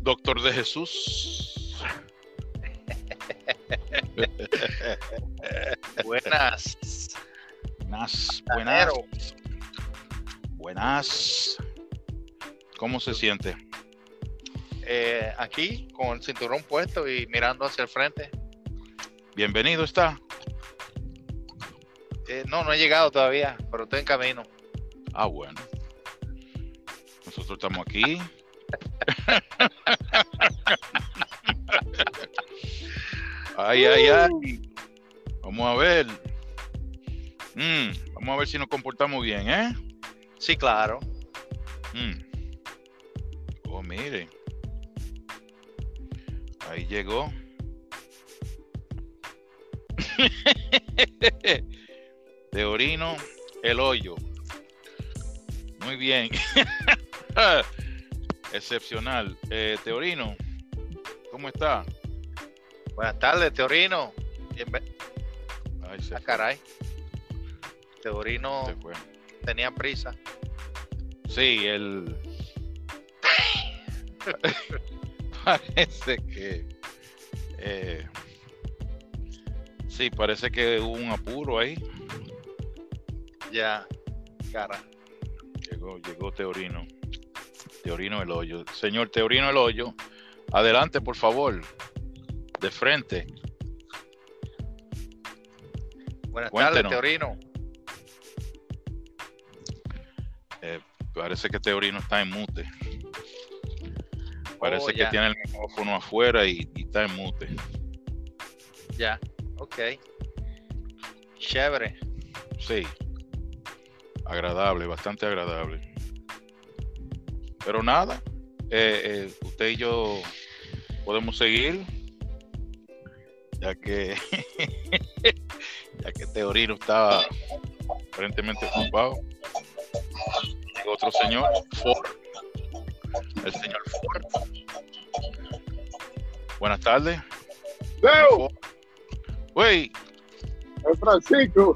Doctor de Jesús. Buenas. Buenas. ¿Cómo se siente? Aquí con el cinturón puesto y mirando hacia el frente. Bienvenido está. No he llegado todavía, pero estoy en camino. Ah, bueno. Nosotros estamos aquí. Ay. Vamos a ver. Vamos a ver si nos comportamos bien, ¿eh? Sí, claro. Oh, mire. Ahí llegó. Teorino el Hoyo. Muy bien. Excepcional. Teorino, ¿cómo está? Buenas tardes, Teorino. Ay, se fue. Caray. Teorino Se fue. tenía prisa. Sí, él parece que sí, parece que hubo un apuro ahí. Ya, cara. Llegó Teorino el Hoyo. Señor Teorino el Hoyo, adelante, por favor, de frente. Buenas Cuéntenos. tardes, Teorino. Parece que Teorino está en mute. Parece que ya. tiene el micrófono afuera y está en mute. Ya, ok. Chévere. Sí. Agradable, bastante agradable. Pero nada, usted y yo podemos seguir, ya que Teorino estaba aparentemente ocupado. Llegó otro señor, Ford. El señor Ford. Buenas tardes. ¡Leo! Güey. ¡Es Francisco!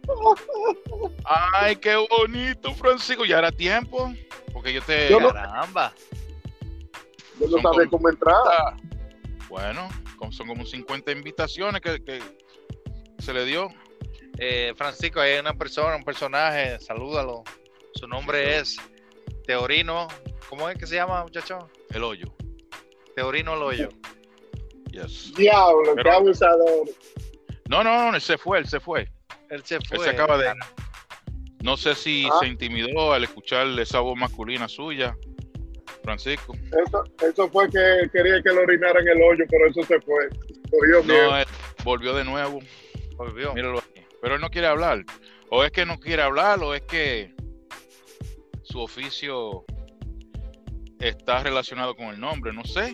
Ay, qué bonito, Francisco. Ya era tiempo. Porque yo Caramba. Yo no sabía cómo entrar. Bueno, son como 50 invitaciones que se le dio. Francisco, hay un personaje, salúdalo. Su nombre es Teorino. ¿Cómo es que se llama, muchacho? El Hoyo. Teorino el Hoyo. Yes. Diablo, qué abusador. No, él se fue. Él se fue. Él se acaba de... No sé si se intimidó al escuchar esa voz masculina suya, Francisco. Eso fue que quería que lo orinaran en el hoyo, pero eso se fue. Cogió miedo. No, él volvió de nuevo. Volvió. Míralo aquí. Pero él no quiere hablar. O es que no quiere hablar, o es que su oficio está relacionado con el nombre. No sé.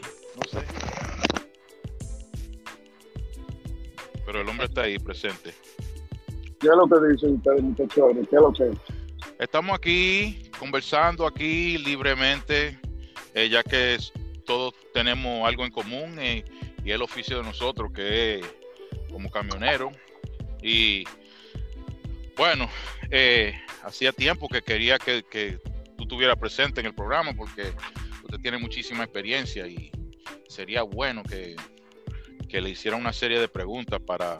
Pero el hombre está ahí presente. ¿Qué es lo que dicen ustedes, muchachos? ¿Qué es lo que? Estamos aquí conversando aquí libremente, ya que todos tenemos algo en común y el oficio de nosotros, que es como camionero. Y bueno, hacía tiempo que quería que tú estuvieras presente en el programa, porque usted tiene muchísima experiencia y sería bueno que le hiciera una serie de preguntas para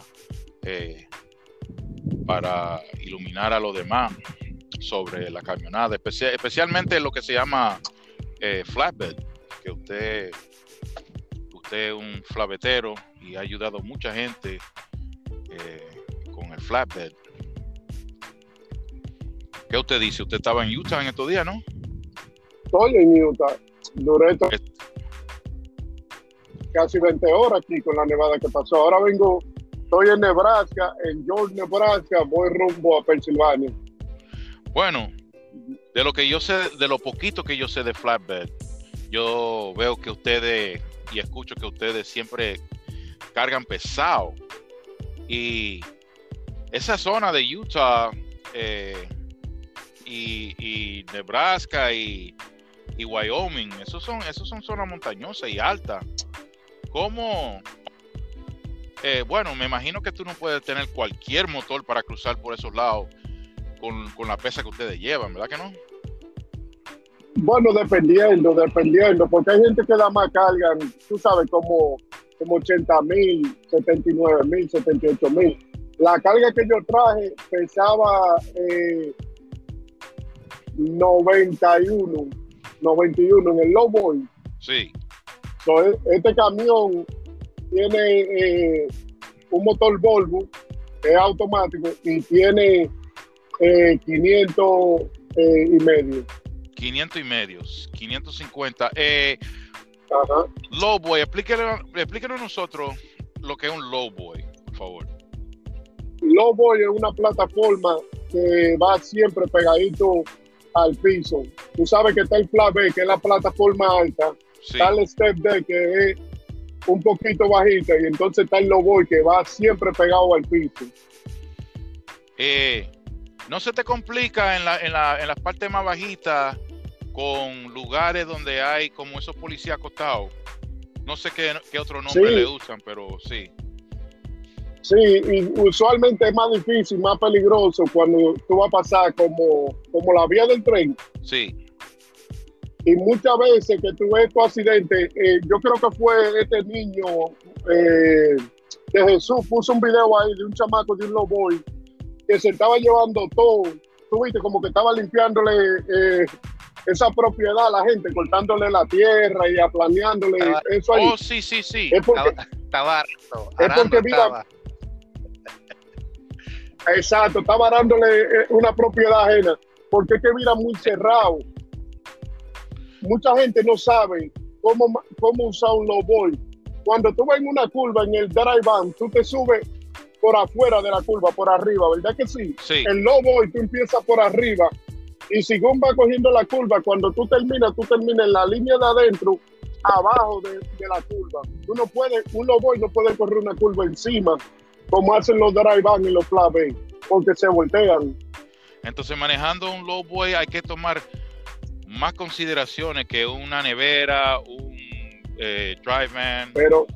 iluminar a los demás sobre la camionada, especialmente lo que se llama flatbed, que usted es un flatbedero y ha ayudado a mucha gente con el flatbed. ¿Qué usted dice? Usted estaba en Utah en estos días, ¿no? Estoy en Utah. Duré casi 20 horas aquí con la nevada que pasó. Ahora estoy en Nebraska, en George, Nebraska, voy rumbo a Pensilvania. Bueno, de lo que yo sé, de lo poquito que yo sé de flatbed, yo veo que ustedes, y escucho que ustedes siempre cargan pesado. Y esa zona de Utah y Nebraska y Wyoming, esos son zonas montañosas y altas. ¿Cómo? Bueno, me imagino que tú no puedes tener cualquier motor para cruzar por esos lados con la pesa que ustedes llevan, ¿verdad que no? Bueno, dependiendo, porque hay gente que da más carga, tú sabes, como 80,000, 79,000, 78,000. La carga que yo traje pesaba 91, 91 en el Lowboy. Sí. So, este camión tiene un motor Volvo, es automático, y tiene 500 y medio. 500 y medios, 550. Ajá. Lowboy, explíquenos a nosotros lo que es un Lowboy, por favor. Lowboy es una plataforma que va siempre pegadito al piso. Tú sabes que está el flat B, que es la plataforma alta, Sí. está el step D, que es un poquito bajita, y entonces está el Lowboy, que va siempre pegado al piso. ¿No se te complica en las partes más bajitas con lugares donde hay como esos policías acostados? No sé qué otro nombre Sí. le usan, pero sí. Sí, y usualmente es más difícil, más peligroso cuando tú vas a pasar como la vía del tren. Sí. Y muchas veces que tú ves tu accidente, yo creo que fue este niño de Jesús, puso un video ahí de un chamaco de un Lowboy que se estaba llevando todo. Tú viste como que estaba limpiándole esa propiedad a la gente, cortándole la tierra y aplaneándole eso ahí. Oh, sí. Es porque, Estaba porque mira, exacto, estaba dándole una propiedad ajena, porque es que mira muy cerrado. Mucha gente no sabe cómo usar un Lowboy. Cuando tú vas en una curva en el drive-in, tú te subes por afuera de la curva, por arriba, ¿verdad que sí? Sí. El Lowboy tú empiezas por arriba y según va cogiendo la curva, cuando tú terminas en la línea de adentro, abajo de la curva. Un Lowboy no puede correr una curva encima, como hacen los drive-in y los flat B, porque se voltean. Entonces, manejando un Lowboy hay que tomar más consideraciones que una nevera, un drive-in. Pero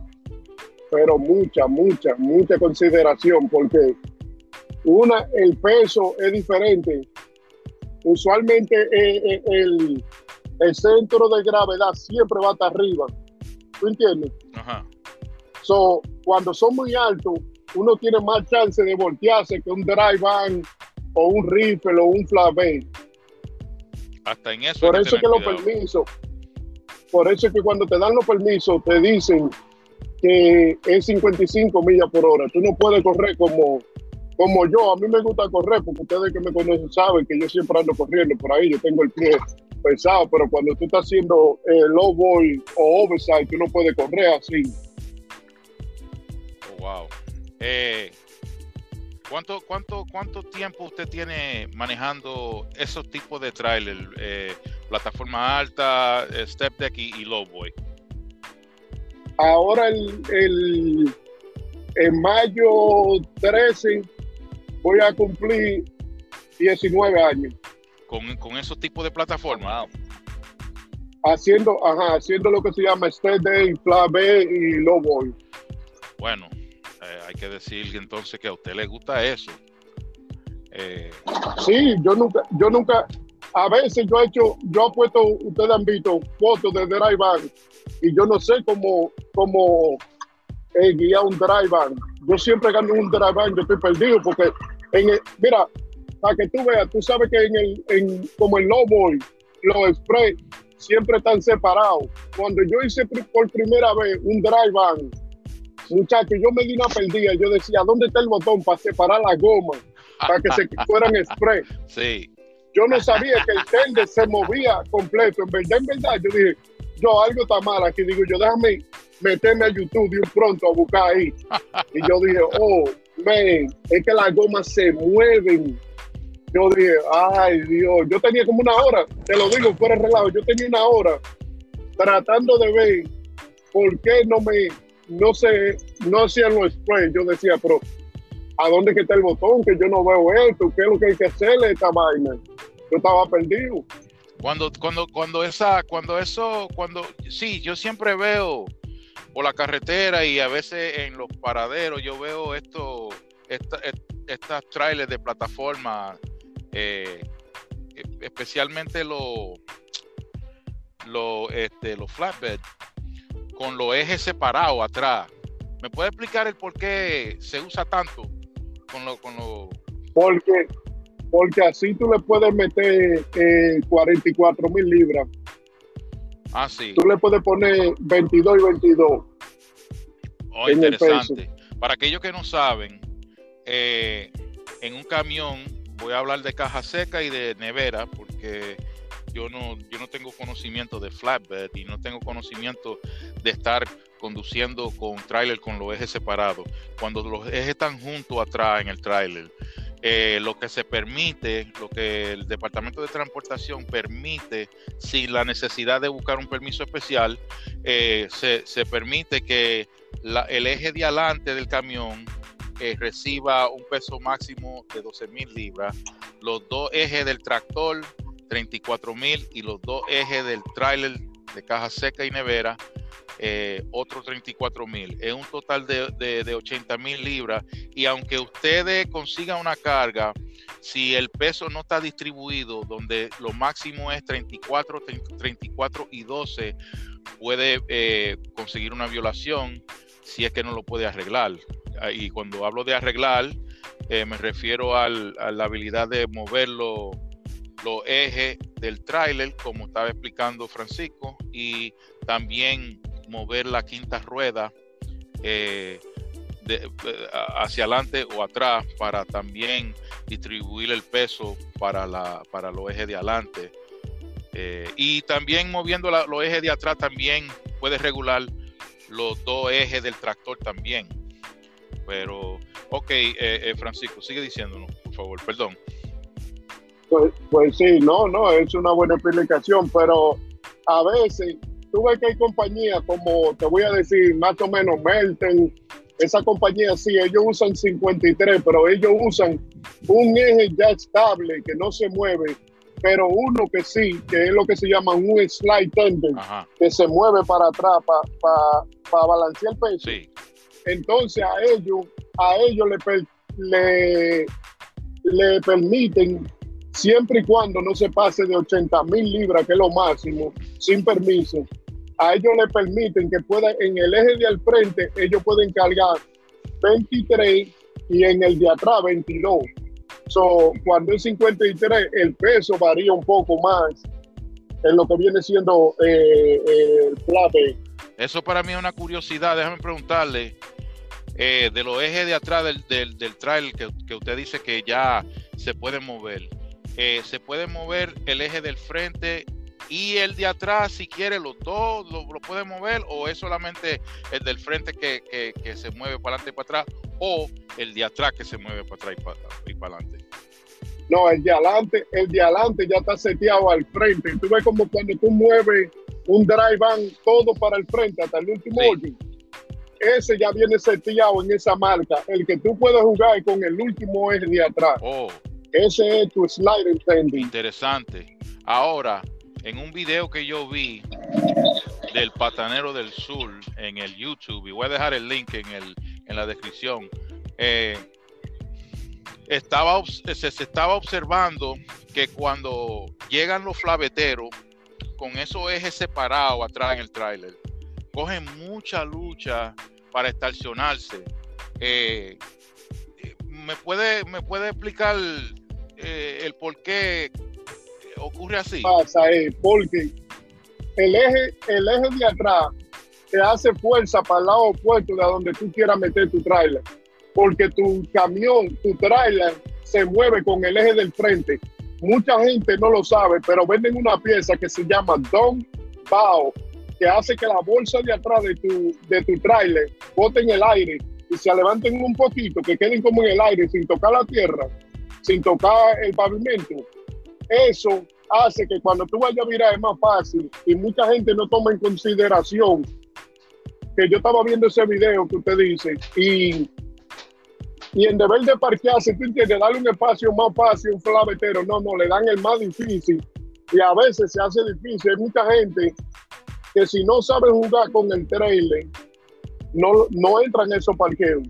mucha consideración, porque el peso es diferente. Usualmente el centro de gravedad siempre va hasta arriba. ¿Tú entiendes? Ajá. So, cuando son muy altos, uno tiene más chance de voltearse que un drive-in o un rifle o un flat B. Hasta en eso. Por hay que eso es que tener los cuidado. permisos, por eso es que cuando te dan los permisos te dicen que es 55 millas por hora. Tú no puedes correr como yo. A mí me gusta correr porque ustedes que me conocen saben que yo siempre ando corriendo por ahí. Yo tengo el pie pesado, pero cuando tú estás haciendo Lowboy o oversize, tú no puedes correr así. Oh, wow. ¿Cuánto tiempo usted tiene manejando esos tipos de trailer? Plataforma alta, step deck y Lowboy. Ahora en mayo 13 voy a cumplir 19 años. Con esos tipos de plataformas. Haciendo lo que se llama Step Day, Flat B y Lowboy. Bueno, hay que decir entonces que a usted le gusta eso. Sí, yo nunca, a veces yo he puesto, ustedes han visto fotos de drive-in y yo no sé cómo guiar un drive-in. Yo siempre gano un drive-in, yo estoy perdido porque mira, para que tú veas, tú sabes que como el Lowboy, los express siempre están separados. Cuando yo hice por primera vez un drive-in, muchachos, yo me di una perdida. Yo decía, ¿dónde está el botón para separar la goma? Para que se fueran express. Sí. Yo no sabía que el tender se movía completo. En verdad, yo dije, algo está mal aquí. Digo yo, déjame meterme a YouTube de un pronto a buscar ahí. Y yo dije, man, es que las gomas se mueven. Yo dije, ay Dios, yo tenía como una hora, te lo digo fuera de relajo, yo tenía una hora tratando de ver por qué no hacían los sprays. Yo decía, pero ¿a dónde que está el botón? Que yo no veo esto, ¿qué es lo que hay que hacerle a esta vaina? Yo estaba perdido. Sí, yo siempre veo por la carretera y a veces en los paraderos, yo veo estas trailers de plataforma, especialmente los flatbed con los ejes separados atrás. ¿Me puede explicar el por qué se usa tanto con lo Porque así tú le puedes meter 44,000 libras. Ah, sí. Tú le puedes poner 22 y 22. Oh, interesante. Para aquellos que no saben, en un camión, voy a hablar de caja seca y de nevera, porque yo no tengo conocimiento de flatbed y no tengo conocimiento de estar conduciendo con tráiler con los ejes separados. Cuando los ejes están juntos atrás en el tráiler, lo que se permite, lo que el Departamento de Transportación permite, sin la necesidad de buscar un permiso especial, se permite que el eje de adelante del camión reciba un peso máximo de 12,000 libras, los dos ejes del tractor 34,000 y los dos ejes del tráiler de caja seca y nevera otros 34,000. Es un total de 80,000 libras. Y aunque ustedes consigan una carga, si el peso no está distribuido, donde lo máximo es 34 y 12, puede conseguir una violación si es que no lo puede arreglar. Y cuando hablo de arreglar, me refiero a la habilidad de mover los ejes del tráiler, como estaba explicando Francisco, y también mover la quinta rueda hacia adelante o atrás para también distribuir el peso para los ejes de adelante. Y también moviendo los ejes de atrás también puedes regular los dos ejes del tractor también. Pero, ok, Francisco, sigue diciéndonos, por favor, perdón. Pues sí, no, es una buena explicación, pero a veces tú ves que hay compañías como, te voy a decir, más o menos Melton, esa compañía sí, ellos usan 53, pero ellos usan un eje ya estable, que no se mueve, pero uno que sí, que es lo que se llama un slide tender, que se mueve para atrás para balancear el peso. Sí. Entonces a ellos le permiten, siempre y cuando no se pase de 80,000 libras, que es lo máximo, sin permiso, a ellos le permiten que puedan, en el eje de al frente, ellos pueden cargar 23 y en el de atrás 22. So, cuando es 53, el peso varía un poco más en lo que viene siendo el flatbed. Eso para mí es una curiosidad. Déjame preguntarle, de los ejes de atrás del trailer que usted dice que ya se pueden mover. ¿Se puede mover el eje del frente y el de atrás si quiere los dos? ¿Lo puede mover o es solamente el del frente que se mueve para adelante y para atrás, o el de atrás que se mueve para atrás y para adelante? No, el de adelante ya está seteado al frente. Tú ves como cuando tú mueves un drive van todo para el frente hasta el último orden. Ese ya viene seteado en esa marca. El que tú puedes jugar con el último eje de atrás. Oh. Ese es tu slide tending. Interesante. Ahora, en un video que yo vi del Patanero del Sur en el YouTube, y voy a dejar el link en la descripción, se estaba observando que cuando llegan los flabeteros con esos ejes separados atrás en el tráiler, cogen mucha lucha para estacionarse. ¿Me puede explicar el por qué ocurre así? Pasa porque el eje de atrás te hace fuerza para el lado opuesto de donde tú quieras meter tu tráiler, porque tu camión, tu tráiler se mueve con el eje del frente. Mucha gente no lo sabe, pero venden una pieza que se llama Down Bow, que hace que la bolsa de atrás de tu tráiler bote en el aire y se levanten un poquito, que queden como en el aire sin tocar la tierra, sin tocar el pavimento. Eso hace que cuando tú vayas a virar es más fácil, y mucha gente no toma en consideración que yo estaba viendo ese video que usted dice, y en deber de parquearse, tú entiendes, darle un espacio más fácil a un flavetero, no, le dan el más difícil, y a veces se hace difícil. Hay mucha gente que si no sabe jugar con el trailer, no entran en esos parqueos,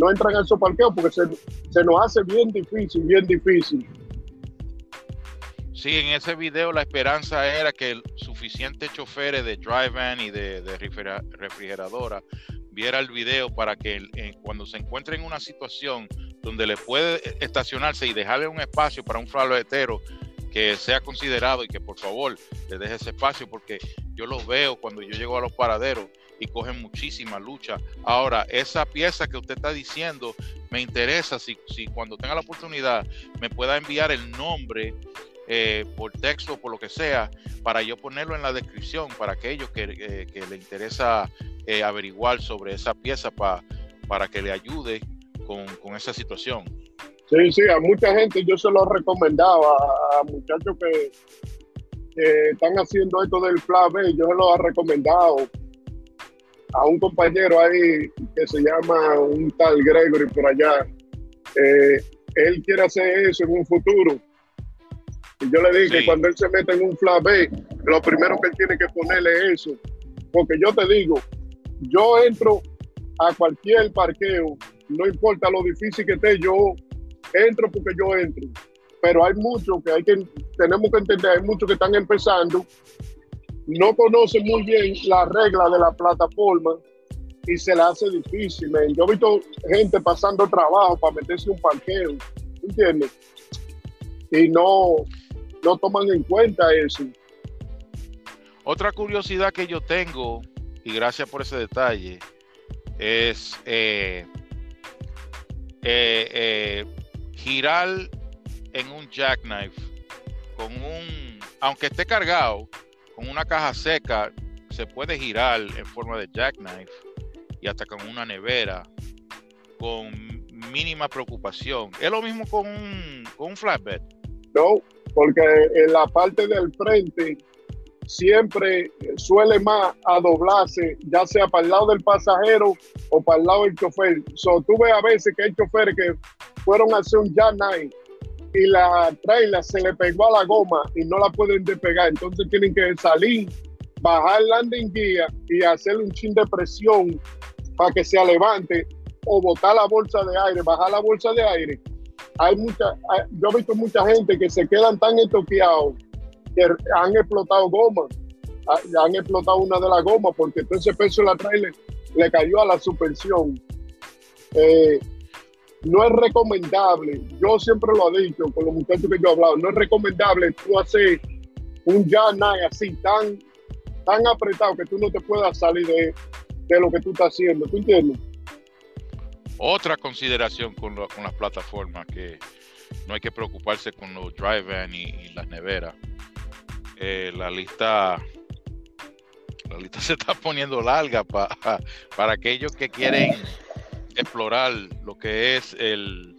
porque se nos hace bien difícil. Sí, en ese video la esperanza era que suficientes choferes de dry van y de refrigeradora viera el video para que cuando se encuentre en una situación donde le puede estacionarse y dejarle un espacio para un flatbedero que sea considerado y que por favor le deje ese espacio, porque yo los veo cuando yo llego a los paraderos y cogen muchísima lucha. Ahora, esa pieza que usted está diciendo me interesa, si cuando tenga la oportunidad me pueda enviar el nombre por texto o por lo que sea, para yo ponerlo en la descripción para aquellos que le interesa averiguar sobre esa pieza para que le ayude con esa situación. Sí, a mucha gente yo se lo recomendaba, a muchachos que están haciendo esto del flat B, yo se lo he recomendado a un compañero ahí que se llama un tal Gregory por allá. Él quiere hacer eso en un futuro. Y yo le dije que cuando él se mete en un flat B, lo primero que él tiene que ponerle es eso. Porque yo te digo, yo entro a cualquier parqueo, no importa lo difícil que esté, yo entro porque yo entro. Pero hay muchos tenemos que entender, hay muchos que están empezando, no conocen muy bien las reglas de la plataforma y se la hace difícil. Yo he visto gente pasando trabajo para meterse un parqueo, ¿entiendes? Y no toman en cuenta eso. Otra curiosidad que yo tengo, y gracias por ese detalle, es girar en un jackknife aunque esté cargado con una caja seca, se puede girar en forma de jackknife y hasta con una nevera con mínima preocupación. ¿Es lo mismo con un flatbed? No, porque en la parte del frente siempre suele más a doblarse, ya sea para el lado del pasajero o para el lado del chofer. Tú ves a veces que hay choferes que fueron a hacer un jackknife y la trailer se le pegó a la goma y no la pueden despegar. Entonces tienen que salir, bajar el landing gear y hacer un chin de presión para que se levante, o botar la bolsa de aire, bajar la bolsa de aire. Yo he visto mucha gente que se quedan tan estoqueados que han explotado gomas, han explotado una de las gomas porque todo ese peso de la trailer le cayó a la suspensión. No es recomendable, yo siempre lo he dicho con los muchachos que yo he hablado, no es recomendable tú hacer un jackknife así tan apretado que tú no te puedas salir de lo que tú estás haciendo, ¿tú entiendes? Otra consideración con las plataformas, que no hay que preocuparse con los dry van y las neveras. La lista se está poniendo larga para aquellos que quieren explorar lo que es el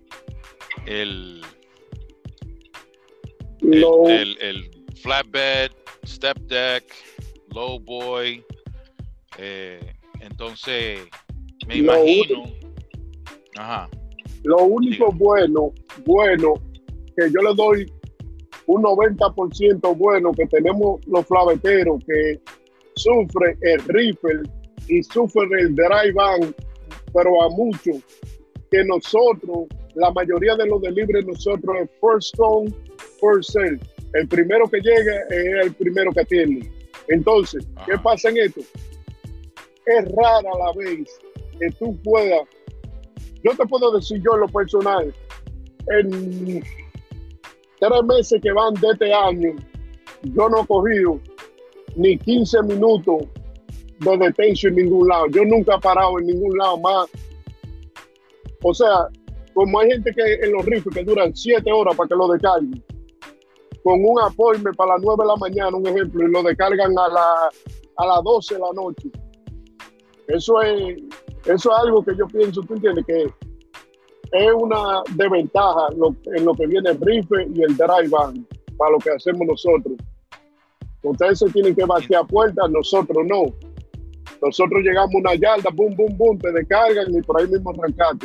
flatbed, step deck, low boy. Entonces me imagino. Lo único bueno que yo le doy un 90% bueno que tenemos los flabeteros, que sufre el rifle y sufre el dry van, pero a muchos, que nosotros, la mayoría de los deliveries nosotros es first come, first serve. El primero que llega es el primero que atiende. Entonces, ¿qué pasa en esto? Es rara la vez que tú puedas. Yo te puedo decir yo en lo personal, en 3 meses que van de este año, yo no he cogido ni 15 minutos de detención en ningún lado. Yo nunca he parado en ningún lado más. O sea, como hay gente que en los rifles que duran 7 horas para que lo descarguen, con un appointment para las 9 de la mañana, un ejemplo, y lo descargan a las 12 de la noche. Eso es algo que yo pienso, tú entiendes, que es una desventaja en lo que viene el rifle y el dry van para lo que hacemos nosotros. Ustedes se tienen que vaciar puertas, nosotros no. Nosotros llegamos a una yarda, boom, boom, boom, te descargan y por ahí mismo arrancaste.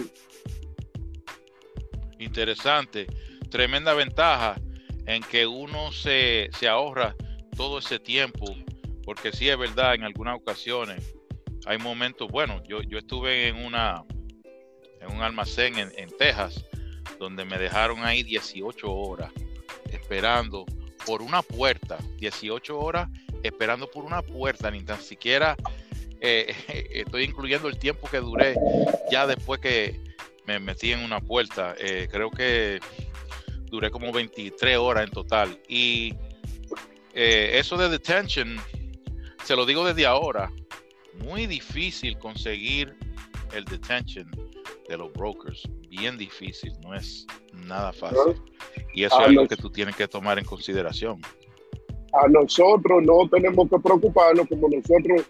Interesante, tremenda ventaja en que uno se ahorra todo ese tiempo, porque sí es verdad, en algunas ocasiones hay momentos, bueno, yo estuve en un almacén en Texas, donde me dejaron ahí 18 horas esperando por una puerta, 18 horas esperando por una puerta, ni tan siquiera estoy incluyendo el tiempo que duré ya después que me metí en una puerta. Creo que duré como 23 horas en total. Y eso de detention, se lo digo desde ahora, muy difícil conseguir el detention de los brokers, bien difícil, no es nada fácil. Y eso es algo que tú tienes que tomar en consideración. A nosotros no tenemos que preocuparnos, como nosotros,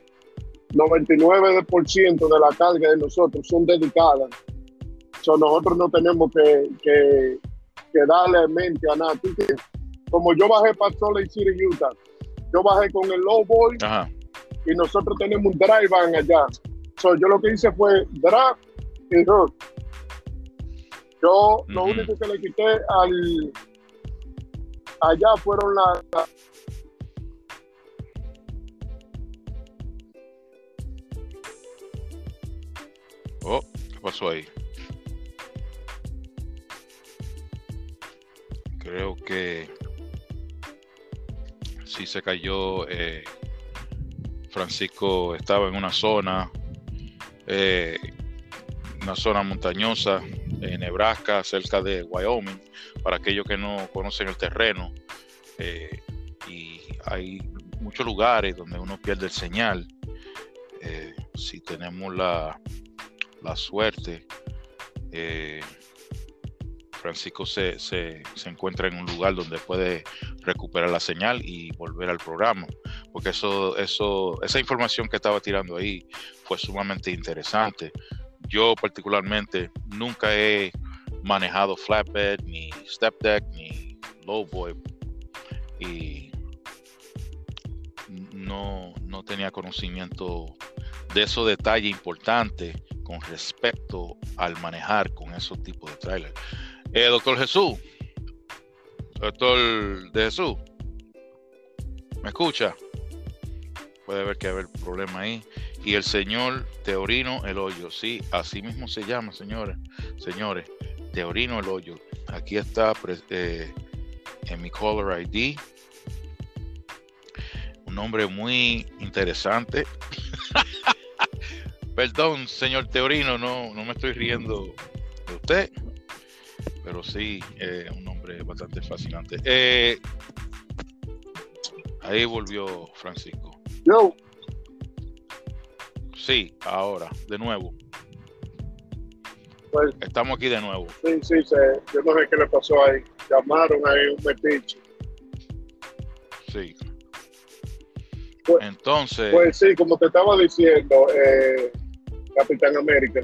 99% de la carga de nosotros son dedicadas. Nosotros no tenemos que darle mente a nada. Como yo bajé para Salt Lake City, Utah, yo bajé con el Lowboy. Ajá. Y nosotros tenemos un drive van allá. Yo lo que hice fue drag y hook. Yo lo único que le quité allá fueron las Oh, ¿qué pasó ahí? Creo que sí se cayó. Francisco estaba en una zona montañosa en Nebraska, cerca de Wyoming, para aquellos que no conocen el terreno. Y hay muchos lugares donde uno pierde el señal. Si tenemos la suerte, Francisco se encuentra en un lugar donde puede recuperar la señal y volver al programa, porque esa información que estaba tirando ahí fue sumamente interesante. Yo particularmente nunca he manejado flatbed, ni step deck, ni lowboy, y no tenía conocimiento de esos detalles importantes con respecto al manejar con esos tipos de trailers. Doctor Jesús, doctor de Jesús, ¿me escucha? Puede ver que hay problema ahí. Y el señor Teorino El Hoyo, sí, así mismo se llama, señores, Teorino El Hoyo. Aquí está en mi caller ID. Un nombre muy interesante. Perdón, señor Teorino, no me estoy riendo de usted, pero sí, un nombre bastante fascinante. Ahí volvió Francisco. Yo. Sí, ahora, de nuevo. Pues, estamos aquí de nuevo. Sí, yo no sé qué le pasó ahí. Llamaron ahí un metiche. Sí. Pues, entonces. Pues sí, como te estaba diciendo, Capitán América.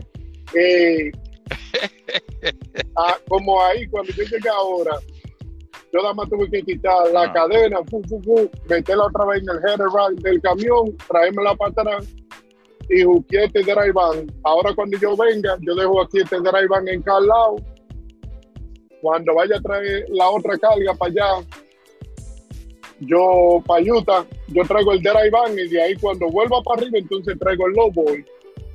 Como ahí, cuando yo llegué ahora, yo nada más tuve que quitar la cadena, meterla otra vez en el header rack del camión, traérmela para atrás y juqueé este drive van. Ahora cuando yo venga, yo dejo aquí este drive van en cada lado. Cuando vaya a traer la otra carga para allá, yo para Utah, yo traigo el drive van y de ahí cuando vuelva para arriba, entonces traigo el lowboy.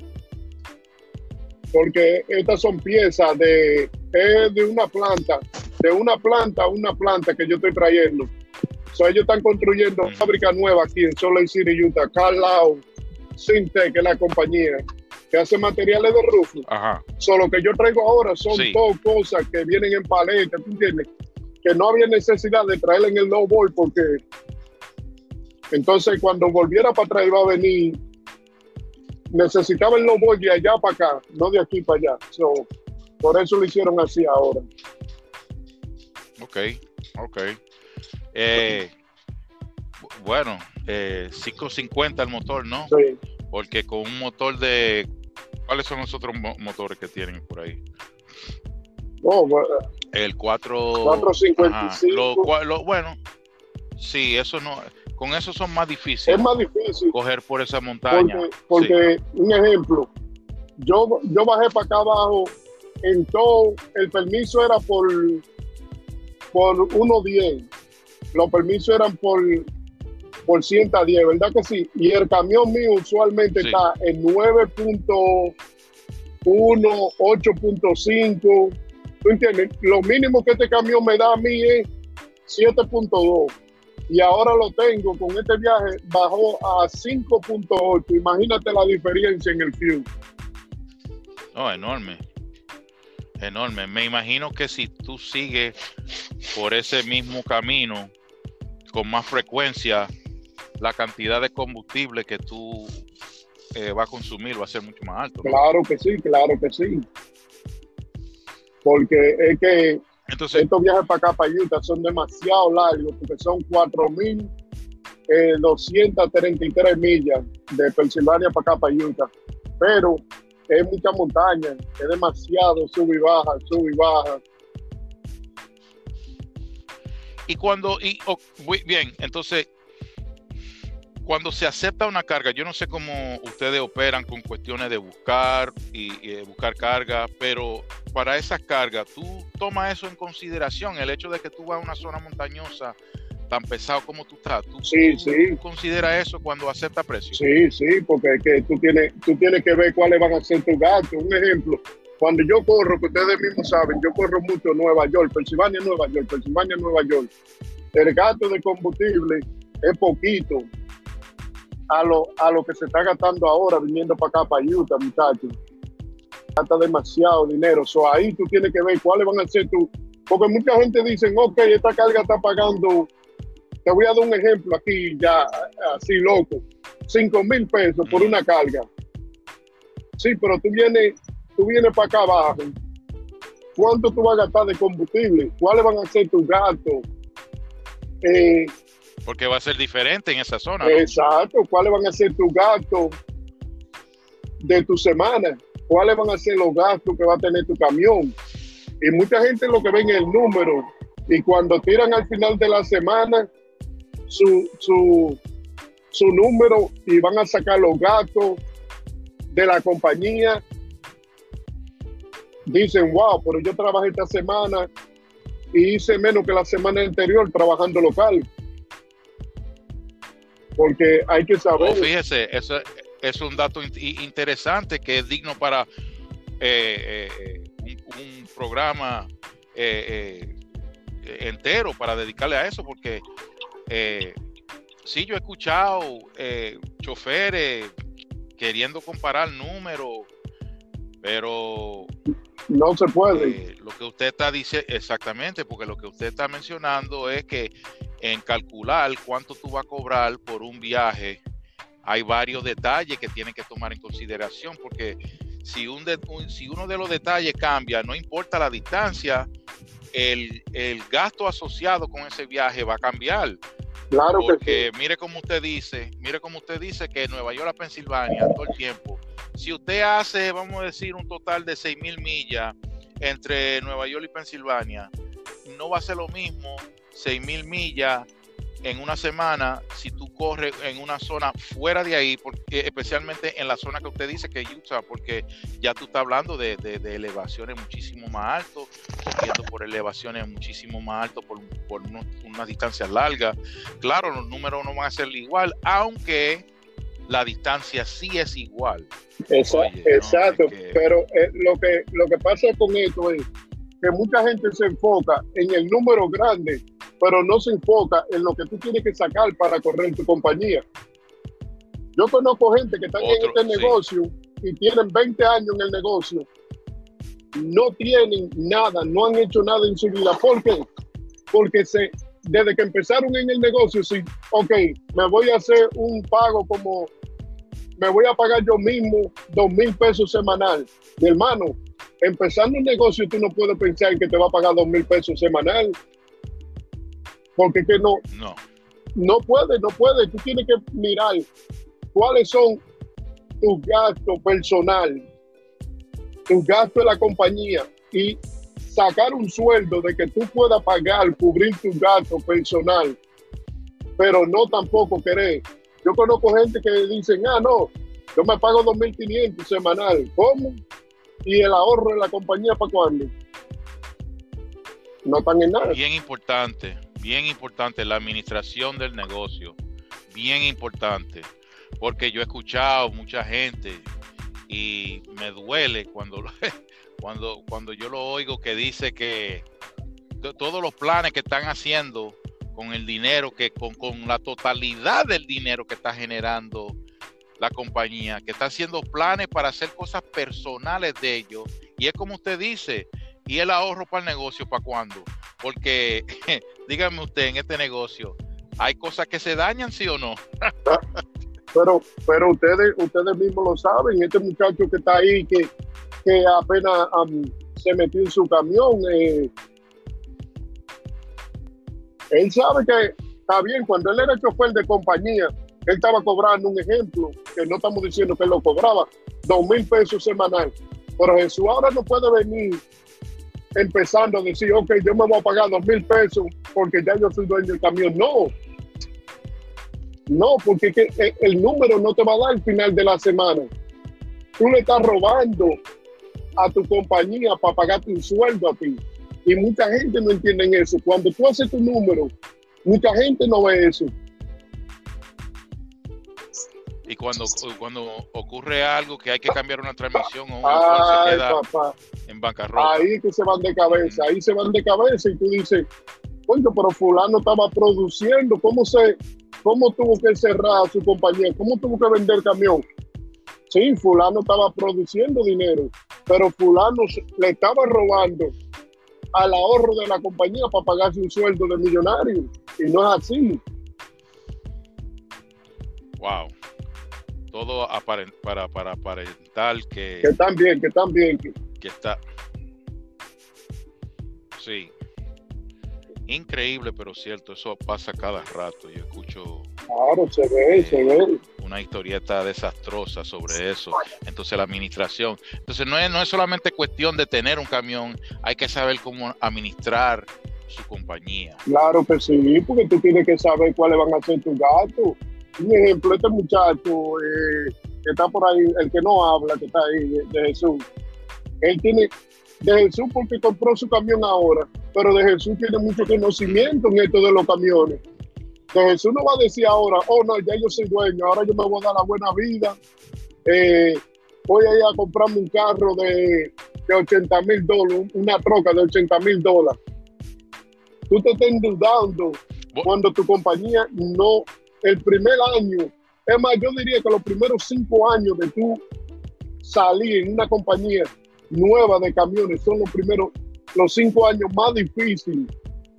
Porque estas son piezas de una planta a una planta que yo estoy trayendo. Ellos están construyendo una fábrica nueva aquí en Salt Lake City, Utah. Carlisle Syntec, que es la compañía que hace materiales de roofing. Lo que yo traigo ahora son todas cosas que vienen en paleta, ¿tú entiendes? Que no había necesidad de traerla en el lowboy, porque entonces cuando volviera para atrás iba a venir, necesitaba el lowboy de allá para acá, no de aquí para allá. Por eso lo hicieron así ahora. Ok. Bueno, 550 el motor, ¿no? Sí. Porque con un motor de... ¿Cuáles son los otros motores que tienen por ahí? El 455. Bueno, sí, eso no... Con eso son más difíciles. Es más difícil coger por esa montaña. Porque un ejemplo, yo bajé para acá abajo, en todo, el permiso era por 1.10. Los permisos eran por 110, ¿verdad que sí? Y el camión mío usualmente está en 9.1, 8.5. ¿Tú entiendes? Lo mínimo que este camión me da a mí es 7.2 y ahora lo tengo con este viaje, bajó a 5.8. Imagínate la diferencia en el fuel. No, enorme. Enorme. Me imagino que si tú sigues por ese mismo camino con más frecuencia, la cantidad de combustible que tú vas a consumir va a ser mucho más alto, ¿no? Claro que sí, claro que sí. Porque es que Entonces, estos viajes para acá, para Utah, son demasiado largos, porque son 4.233 millas de Pensilvania para acá, para Utah. Pero es mucha montaña, es demasiado sub y baja, sub y baja. Bien, entonces, cuando se acepta una carga, yo no sé cómo ustedes operan con cuestiones de buscar y buscar carga, pero para esas cargas, tú tomas eso en consideración, el hecho de que tú vas a una zona montañosa tan pesado como tú estás. ¿Tú consideras eso cuando aceptas precio? Sí, porque es que tú tienes que ver cuáles van a ser tus gastos. Un ejemplo, cuando yo corro, que ustedes mismos saben, yo corro mucho Nueva York, Pensilvania, Nueva York, Pensilvania, Nueva York. El gasto de combustible es poquito a lo que se está gastando ahora viniendo para acá, para Utah, muchachos. Gasta demasiado dinero. So, ahí tú tienes que ver cuáles van a ser tus... Porque mucha gente dice, ok, esta carga está pagando... Te voy a dar un ejemplo aquí ya, así loco. 5,000 pesos por una carga. Sí, pero tú vienes para acá abajo. ¿Cuánto tú vas a gastar de combustible? ¿Cuáles van a ser tus gastos? Porque va a ser diferente en esa zona, ¿no? Exacto. ¿Cuáles van a ser tus gastos de tu semana? ¿Cuáles van a ser los gastos que va a tener tu camión? Y mucha gente lo que ven es el número. Y cuando tiran al final de la semana su número y van a sacar los gastos de la compañía, dicen, wow, pero yo trabajé esta semana y hice menos que la semana anterior trabajando local. Porque hay que saber. Fíjese, eso es un dato interesante que es digno para un programa entero para dedicarle a eso, porque sí, yo he escuchado choferes queriendo comparar números, pero no se puede. Lo que usted está diciendo, exactamente, porque lo que usted está mencionando es que en calcular cuánto tú vas a cobrar por un viaje, hay varios detalles que tienen que tomar en consideración, porque si uno de los detalles cambia, no importa la distancia, el gasto asociado con ese viaje va a cambiar. Claro, porque sí. Mire cómo usted dice que Nueva York a Pensilvania todo el tiempo. Si usted hace, vamos a decir, un total de 6,000 millas entre Nueva York y Pensilvania, no va a ser lo mismo 6,000 millas en una semana si tú corres en una zona fuera de ahí, porque, especialmente en la zona que usted dice que es Utah, porque ya tú estás hablando de elevaciones muchísimo más altas, yendo por elevaciones muchísimo más altas por unas distancias largas. Claro, los números no van a ser igual, aunque la distancia sí es igual. Exacto, ¿no? Pero lo que pasa con esto es que mucha gente se enfoca en el número grande, pero no se enfoca en lo que tú tienes que sacar para correr tu compañía. Yo conozco gente que está en este negocio y tienen 20 años en el negocio, no tienen nada, no han hecho nada en su vida. ¿Por qué? Porque desde que empezaron en el negocio, ok, me voy a hacer un pago me voy a pagar yo mismo 2,000 pesos semanal. Mi hermano, empezando un negocio, tú no puedes pensar que te va a pagar 2,000 pesos semanal. Porque que no puede. Tú tienes que mirar cuáles son tus gastos personales, tus gastos de la compañía y sacar un sueldo de que tú puedas pagar, cubrir tus gastos personal, pero no tampoco querer. Yo conozco gente que dicen, no, yo me pago 2,500 semanal. ¿Cómo? ¿Y el ahorro de la compañía para cuándo? No están en nada. Bien importante la administración del negocio, bien importante, porque yo he escuchado mucha gente y me duele cuando yo lo oigo que dice que todos los planes que están haciendo con el dinero, con la totalidad del dinero que está generando la compañía, que está haciendo planes para hacer cosas personales de ellos. Y es como usted dice, ¿y el ahorro para el negocio para cuándo? Porque, dígame usted, en este negocio, ¿hay cosas que se dañan, sí o no? Pero ustedes mismos lo saben, este muchacho que está ahí, que apenas se metió en su camión, él sabe que está bien, cuando él era chofer de compañía, él estaba cobrando, un ejemplo, que no estamos diciendo que él lo cobraba, 2,000 pesos semanal. Pero Jesús ahora no puede venir empezando a decir, ok, yo me voy a pagar 2,000 pesos porque ya yo soy dueño del camión. No, porque el número no te va a dar al final de la semana. Tú le estás robando a tu compañía para pagarte un sueldo a ti. Y mucha gente no entiende eso. Cuando tú haces tu número, mucha gente no ve eso. Y cuando ocurre algo que hay que cambiar una transmisión o un motor se queda en bancarrota. Ahí que se van de cabeza, ahí se van de cabeza y tú dices, bueno, pero fulano estaba produciendo, ¿cómo tuvo que cerrar su compañía? ¿Cómo tuvo que vender camión? Sí, fulano estaba produciendo dinero, pero fulano le estaba robando al ahorro de la compañía para pagarse un sueldo de millonario. Y no es así. Wow. Todo para aparentar que están bien. Que está. Sí. Increíble, pero cierto. Eso pasa cada rato. Yo escucho. Claro, se ve. Una historieta desastrosa sobre eso. Entonces la administración. Entonces no es solamente cuestión de tener un camión. Hay que saber cómo administrar su compañía. Claro que sí, porque tú tienes que saber cuáles van a ser tus gastos. Un ejemplo, este muchacho que está por ahí, el que no habla, que está ahí, de Jesús. Él tiene de Jesús porque compró su camión ahora, pero de Jesús tiene mucho conocimiento en esto de los camiones. De Jesús no va a decir ahora, oh no, ya yo soy dueño, ahora yo me voy a dar la buena vida, voy a ir a comprarme un carro de $80,000, una troca de $80,000. Tú te estás endeudando cuando tu compañía no, el primer año, es más, yo diría que los primeros 5 años de tú salir en una compañía nueva de camiones son los 5 años más difíciles.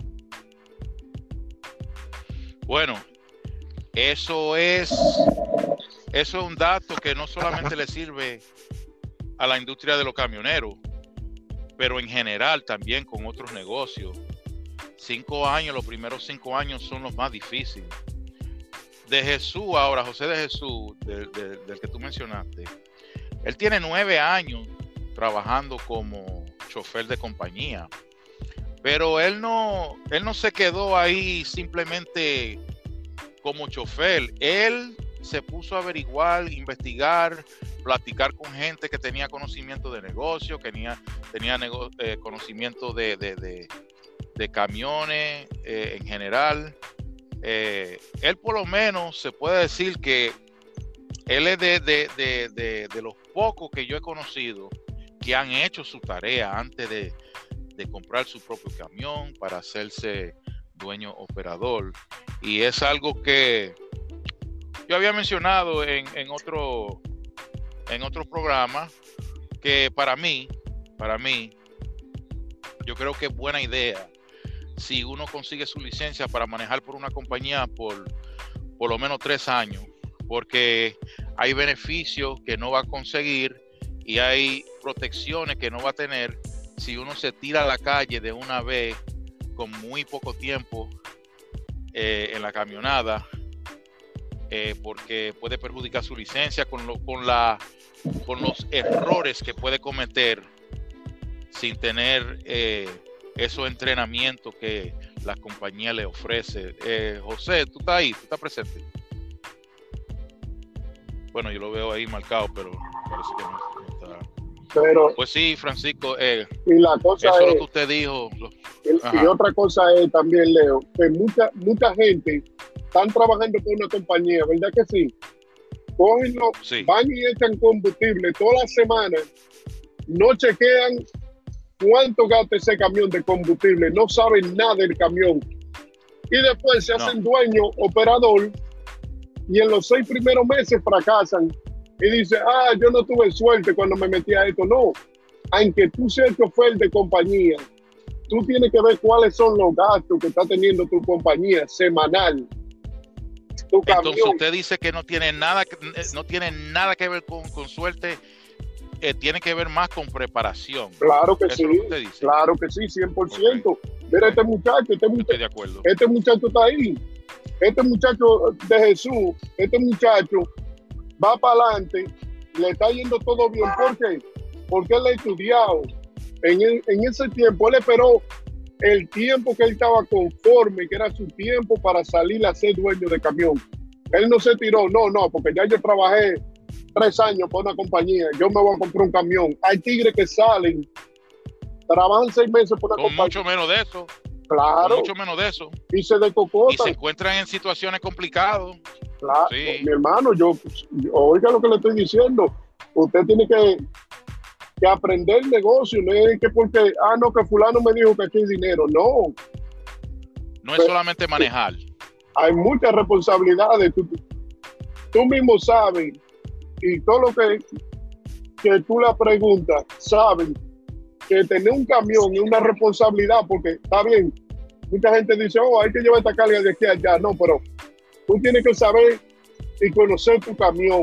Bueno, eso es un dato que no solamente le sirve a la industria de los camioneros, pero en general también con otros negocios. 5 años, los primeros 5 años son los más difíciles. De Jesús ahora, José de Jesús, del que tú mencionaste, él tiene 9 años trabajando como chofer de compañía, pero él no se quedó ahí simplemente como chofer. Él se puso a averiguar, investigar, platicar con gente que tenía conocimiento de negocio, que tenía conocimiento de camiones en general. Él por lo menos se puede decir que él es de los pocos que yo he conocido que han hecho su tarea antes de comprar su propio camión para hacerse dueño operador. Y es algo que yo había mencionado en otro programa, que para mí yo creo que es buena idea si uno consigue su licencia para manejar por una compañía por lo menos 3 años, porque hay beneficios que no va a conseguir y hay protecciones que no va a tener si uno se tira a la calle de una vez con muy poco tiempo en la camionada, porque puede perjudicar su licencia con los errores que puede cometer sin tener esos entrenamientos que la compañía le ofrece. José, ¿tú estás ahí? ¿Tú estás presente? Bueno, yo lo veo ahí marcado, pero parece que no está. Pero, pues sí, Francisco, y la cosa eso es es lo que usted dijo. Y otra cosa es también, Leo, que mucha gente están trabajando con una compañía, ¿verdad que sí? Sí. Van y echan combustible toda la semana, no chequean cuánto gasta ese camión de combustible, no saben nada del camión. Y después se hacen dueño, operador, y en los 6 primeros meses fracasan. Y dicen, yo no tuve suerte cuando me metí a esto. No, aunque tú seas chofer de compañía, tú tienes que ver cuáles son los gastos que está teniendo tu compañía semanal. Tu Entonces camión. usted dice que no tiene nada que ver con suerte, tiene que ver más con preparación. Claro que Eso sí, es lo que usted dice. claro que sí, 100%. Okay. Mira este muchacho, Estoy de acuerdo. Este muchacho está ahí. Este muchacho de Jesús, este muchacho va para adelante, le está yendo todo bien. ¿Por qué? Porque él ha estudiado. En ese tiempo, él esperó el tiempo que él estaba conforme, que era su tiempo para salir a ser dueño de camión. Él no se tiró, no, porque ya yo trabajé 3 años para una compañía, yo me voy a comprar un camión. Hay tigres que salen, trabajan 6 meses por una compañía. Mucho menos de eso. Claro. Mucho menos de eso. Y se descocotan. Y se encuentran en situaciones complicadas. Claro, Sí. Mi hermano, yo oiga lo que le estoy diciendo. Usted tiene que aprender el negocio, no es que porque, no, que fulano me dijo que aquí hay dinero. No. No es solamente manejar. Hay muchas responsabilidades. Tú mismo sabes, y todo lo que tú le preguntas, saben que tener un camión es una responsabilidad, porque está bien, mucha gente dice, hay que llevar esta carga de aquí a allá. No, pero tú tienes que saber y conocer tu camión.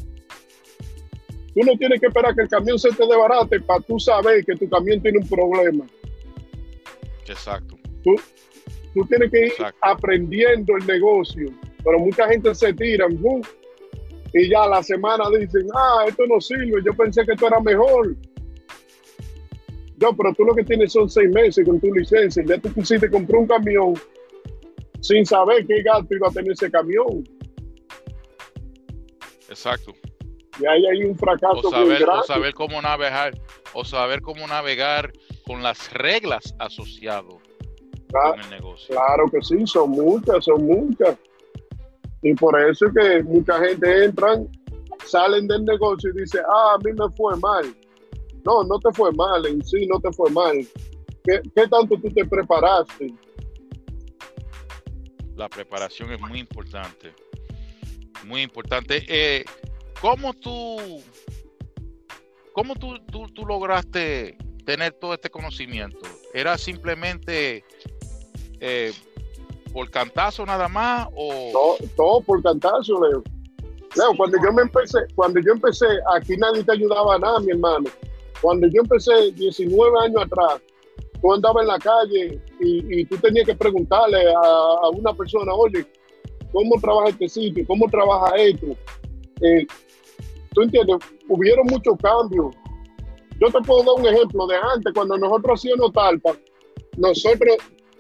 Tú no tienes que esperar que el camión se te desbarate para tú saber que tu camión tiene un problema. Exacto. Tú tienes que ir aprendiendo el negocio, pero mucha gente se tira y ya a la semana dicen, esto no sirve, yo pensé que esto era mejor. Pero tú lo que tienes son 6 meses con tu licencia, ya tú quisiste comprar un camión sin saber qué gasto iba a tener ese camión. Exacto. Y ahí hay un fracaso bien grande. O saber cómo navegar con las reglas asociadas con el negocio. Claro que sí, son muchas. Y por eso es que mucha gente salen del negocio y dicen, a mí me fue mal. No te fue mal en sí, no te fue mal. ¿Qué tanto tú te preparaste? La preparación es muy importante. Muy importante. ¿Cómo tú lograste tener todo este conocimiento? ¿Era simplemente por cantazo nada más? O... Todo por cantazo, Leo. Cuando yo empecé, aquí nadie te ayudaba a nada, mi hermano. Cuando yo empecé 19 años atrás, tú andabas en la calle y tú tenías que preguntarle a una persona, oye, ¿cómo trabaja este sitio? ¿Cómo trabaja esto? ¿Tú entiendes? Hubieron muchos cambios. Yo te puedo dar un ejemplo de antes, cuando nosotros hacíamos talpa, nosotros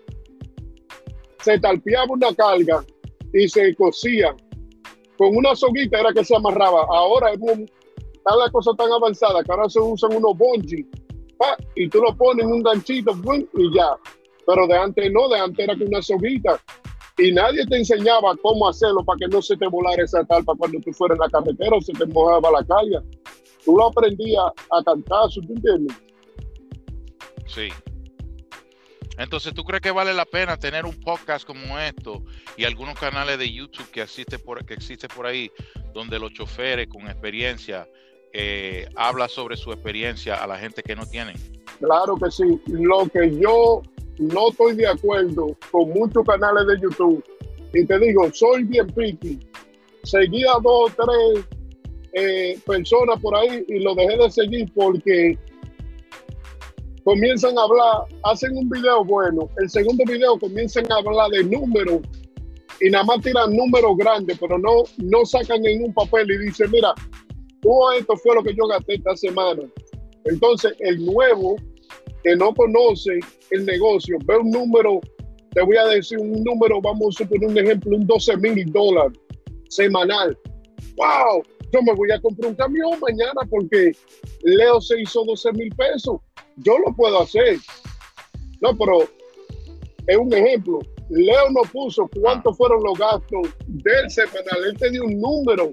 se talpeaba una carga y se cosía. Con una soguita era que se amarraba. Ahora está la cosa tan avanzada que ahora se usan unos bungee y tú lo pones en un ganchito y ya. Pero de antes no, de antes era con una soguita. Y nadie te enseñaba cómo hacerlo para que no se te volara esa talpa cuando tú fueras en la carretera o se te mojaba la carga. Tú lo aprendías a cantazo, ¿tú entiendes? Sí. Entonces, ¿tú crees que vale la pena tener un podcast como esto y algunos canales de YouTube que existe por ahí, donde los choferes con experiencia hablan sobre su experiencia a la gente que no tienen? Claro que sí. Lo que yo no estoy de acuerdo con muchos canales de YouTube, y te digo, soy bien picky. Seguí a 2 o 3 personas por ahí y lo dejé de seguir porque comienzan a hablar, hacen un video bueno, el segundo video comienzan a hablar de números y nada más tiran números grandes, pero no sacan en un papel y dicen, mira, esto fue lo que yo gasté esta semana. Entonces, el nuevo que no conoce el negocio, ve un número, te voy a decir un número, vamos a suponer un ejemplo, un $12,000 semanal. ¡Wow! Yo me voy a comprar un camión mañana porque Leo se hizo 12,000 pesos. Yo lo puedo hacer. No, pero es un ejemplo. Leo no puso cuántos fueron los gastos del semanal. Él te dio un número.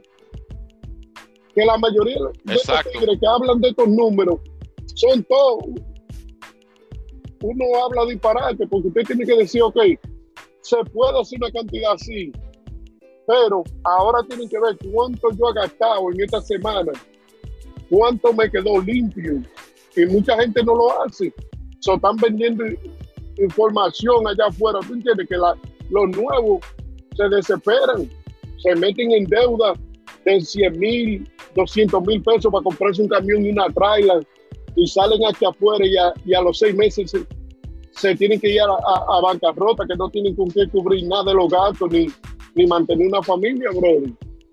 Que la mayoría de los tigres que hablan de estos números son todos uno habla disparate, porque usted tiene que decir, ok, se puede hacer una cantidad así, pero ahora tienen que ver cuánto yo he gastado en esta semana, cuánto me quedó limpio, y mucha gente no lo hace. Están vendiendo información allá afuera. ¿Tú entiendes? Que los nuevos se desesperan, se meten en deuda de 100,000, 200,000 pesos para comprarse un camión y una trailer, y salen aquí afuera y a los 6 meses se tienen que ir a bancarrota, que no tienen con qué cubrir nada de los gastos ni mantener una familia, brother.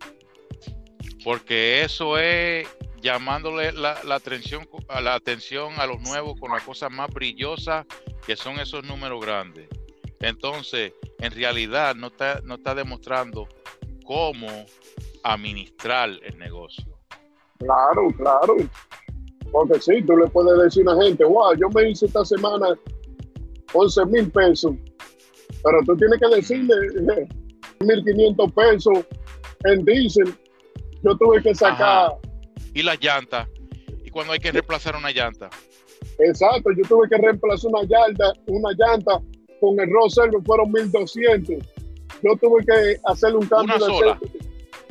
Porque eso es llamándole la atención a los nuevos con las cosas más brillosas que son esos números grandes. Entonces, en realidad no está demostrando cómo administrar el negocio. Claro. Porque sí, tú le puedes decir a una gente, wow, yo me hice esta semana 11,000 pesos, pero tú tienes que decirle 1,500 pesos en diésel. Yo tuve que sacar... Ajá. Y las llantas. Y cuando hay que reemplazar una llanta. Exacto, yo tuve que reemplazar una llanta con el Ross Server, fueron 1,200. Yo tuve que hacerle un cambio ¿Una sola? aceite.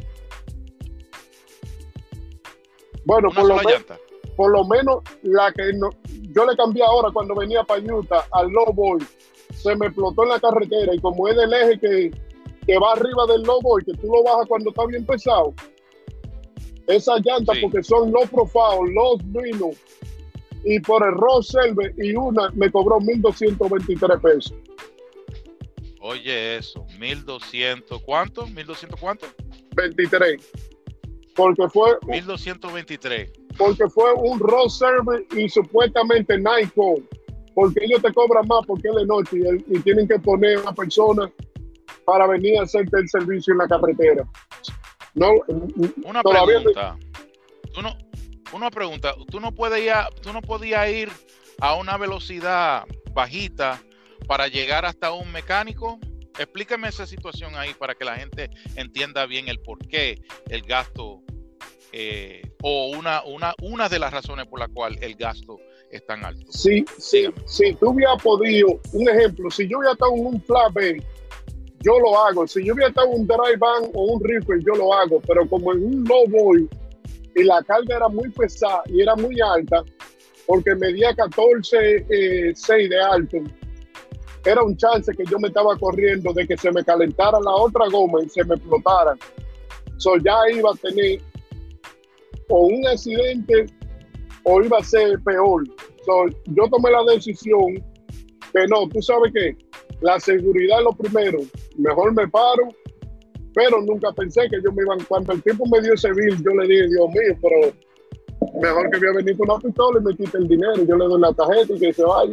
Bueno, ¿Una sola llanta? Por lo menos la que yo le cambié ahora cuando venía para Utah al Lowboy, se me explotó en la carretera, y como es del eje que va arriba del Lowboy, que tú lo bajas cuando está bien pesado, esas llantas, sí, porque son los profiles, los vinos, y por el Ross Server, y una me cobró 1,223 pesos. Oye, eso, 1,200, ¿cuánto? ¿1,200 cuánto? 23. Porque fue 1,223. Porque fue un Ross Server y supuestamente Nike, porque ellos te cobran más porque es de noche y tienen que poner a una persona para venir a hacerte el servicio en la carretera. No, una pregunta. Una pregunta. ¿Tú no podías ir a una velocidad bajita para llegar hasta un mecánico? Explícame esa situación ahí para que la gente entienda bien el por qué el gasto, o una de las razones por la cual el gasto es tan alto. Sí, si tú hubieras podido, un ejemplo, si yo hubiera estado en un flatbed, yo lo hago. Si yo hubiera estado en un dry van o un reefer, yo lo hago. Pero como en un lowboy y la carga era muy pesada y era muy alta, porque medía 14,6 de alto, era un chance que yo me estaba corriendo de que se me calentara la otra goma y se me explotara. Ya iba a tener o un accidente o iba a ser peor. Yo tomé la decisión de no, tú sabes qué, la seguridad es lo primero, mejor me paro, pero nunca pensé que yo me iba, cuando el tipo me dio ese bill, yo le dije, Dios mío, pero mejor que voy a venir con una pistola y me quite el dinero, yo le doy la tarjeta y que se vaya.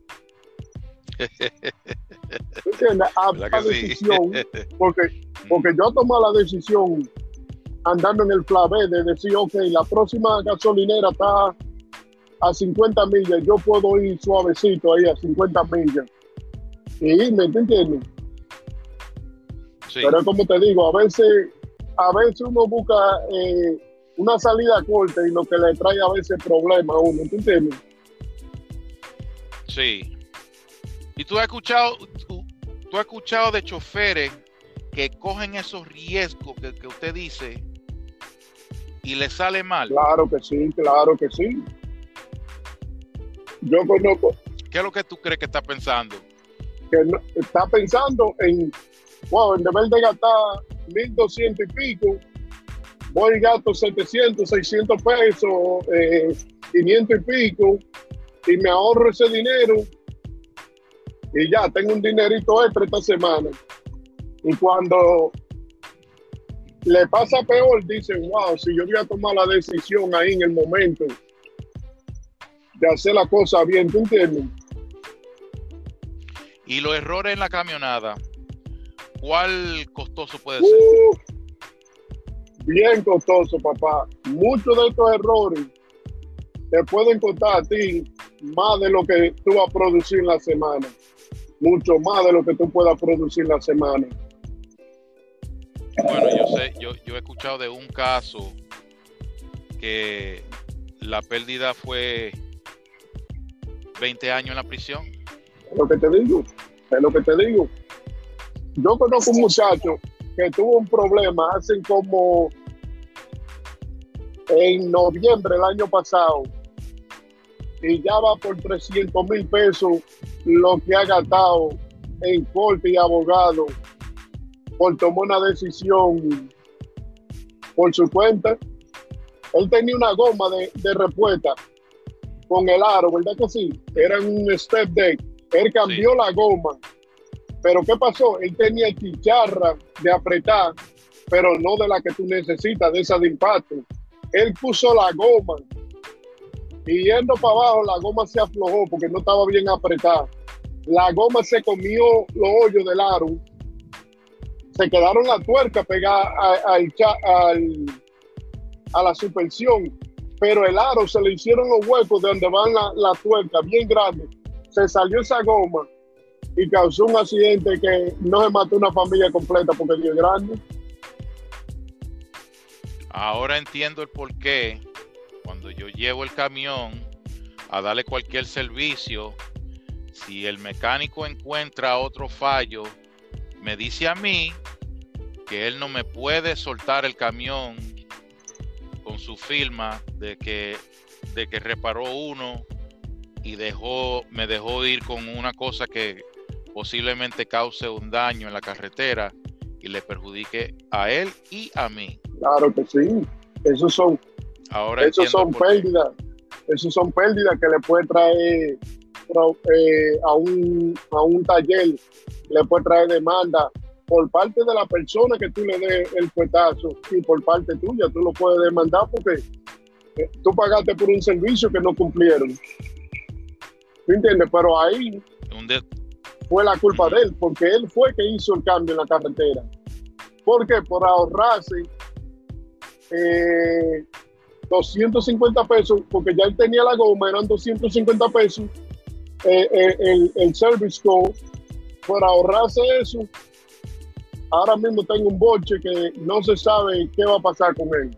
¿Entiendes? La decisión, porque yo tomé la decisión andando en el flatbed de decir, ok, la próxima gasolinera está a 50 millas, yo puedo ir suavecito ahí a 50 millas y irme, ¿te entiendes? Sí. Pero como te digo, a veces uno busca una salida corta y lo que le trae a veces problemas a uno, ¿te entiendes? Sí. ¿Y tú has escuchado de choferes que cogen esos riesgos que usted dice y les sale mal? Claro que sí. Yo conozco. ¿Qué es lo que tú crees que está pensando? Que no, está pensando en vez de gastar 1,200 y pico, voy y gasto 700, 600 pesos, 500 y pico, y me ahorro ese dinero, y ya tengo un dinerito extra esta semana. Y cuando le pasa peor, dicen, wow, si yo voy a tomar la decisión ahí en el momento de hacer la cosa bien, ¿tú entiendes? Y los errores en la camionada, ¿cuál costoso puede ser? Bien costoso, papá. Muchos de estos errores te pueden costar a ti más de lo que tú vas a producir en la semana. Mucho más de lo que tú puedas producir en la semana. Bueno, yo he escuchado de un caso que la pérdida fue 20 años en la prisión. Es lo que te digo. Es lo que te digo. Yo conozco un muchacho que tuvo un problema hace como en noviembre del año pasado y ya va por 300,000 pesos lo que ha gastado en corte y abogado por tomar una decisión por su cuenta. Él tenía una goma de respuesta con el aro, ¿verdad que sí? Era un step deck. Él cambió la goma. Pero ¿qué pasó? Él tenía chicharra de apretar, pero no de la que tú necesitas, de esa de impacto. Él puso la goma y yendo para abajo, la goma se aflojó porque no estaba bien apretada. La goma se comió los hoyos del aro. Se quedaron las tuercas pegadas a la suspensión, pero el aro se le hicieron los huecos de donde van las tuercas bien grandes. Se salió esa goma y causó un accidente que no se mató una familia completa porque es grande. Ahora entiendo el porqué cuando yo llevo el camión a darle cualquier servicio, si el mecánico encuentra otro fallo, me dice a mí que él no me puede soltar el camión con su firma de que reparó uno y me dejó ir con una cosa que posiblemente cause un daño en la carretera y le perjudique a él y a mí. Claro que sí. Esos son pérdidas. Esos son pérdidas que le puede traer a un taller, le puede traer demanda por parte de la persona que tú le des el puestazo y por parte tuya. Tú lo puedes demandar porque tú pagaste por un servicio que no cumplieron. ¿Me entiendes? Pero ahí fue la culpa de él, porque él fue que hizo el cambio en la carretera. ¿Por qué? Por ahorrarse 250 pesos, porque ya él tenía la goma, eran 250 pesos el service code. Por ahorrarse eso, ahora mismo tengo un boche que no se sabe qué va a pasar con él.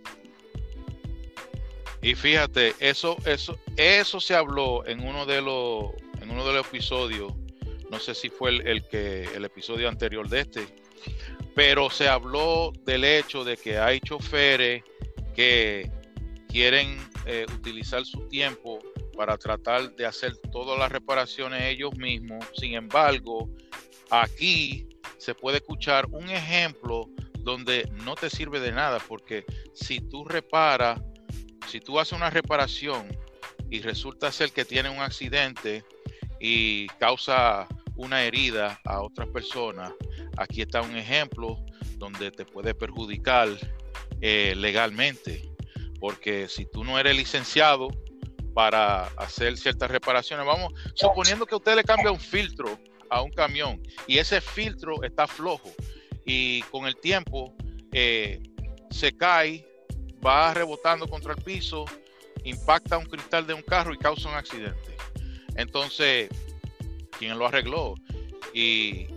Y fíjate, eso se habló en uno de los episodios. No sé si fue el episodio anterior de este, pero se habló del hecho de que hay choferes que quieren utilizar su tiempo para tratar de hacer todas las reparaciones ellos mismos. Sin embargo, aquí se puede escuchar un ejemplo donde no te sirve de nada, porque si tú haces una reparación y resulta ser que tiene un accidente y causa una herida a otras personas, aquí está un ejemplo donde te puede perjudicar legalmente, porque si tú no eres licenciado para hacer ciertas reparaciones, vamos, suponiendo que usted le cambia un filtro a un camión y ese filtro está flojo y con el tiempo se cae, va rebotando contra el piso, impacta un cristal de un carro y causa un accidente. Entonces, ¿quién lo arregló? Y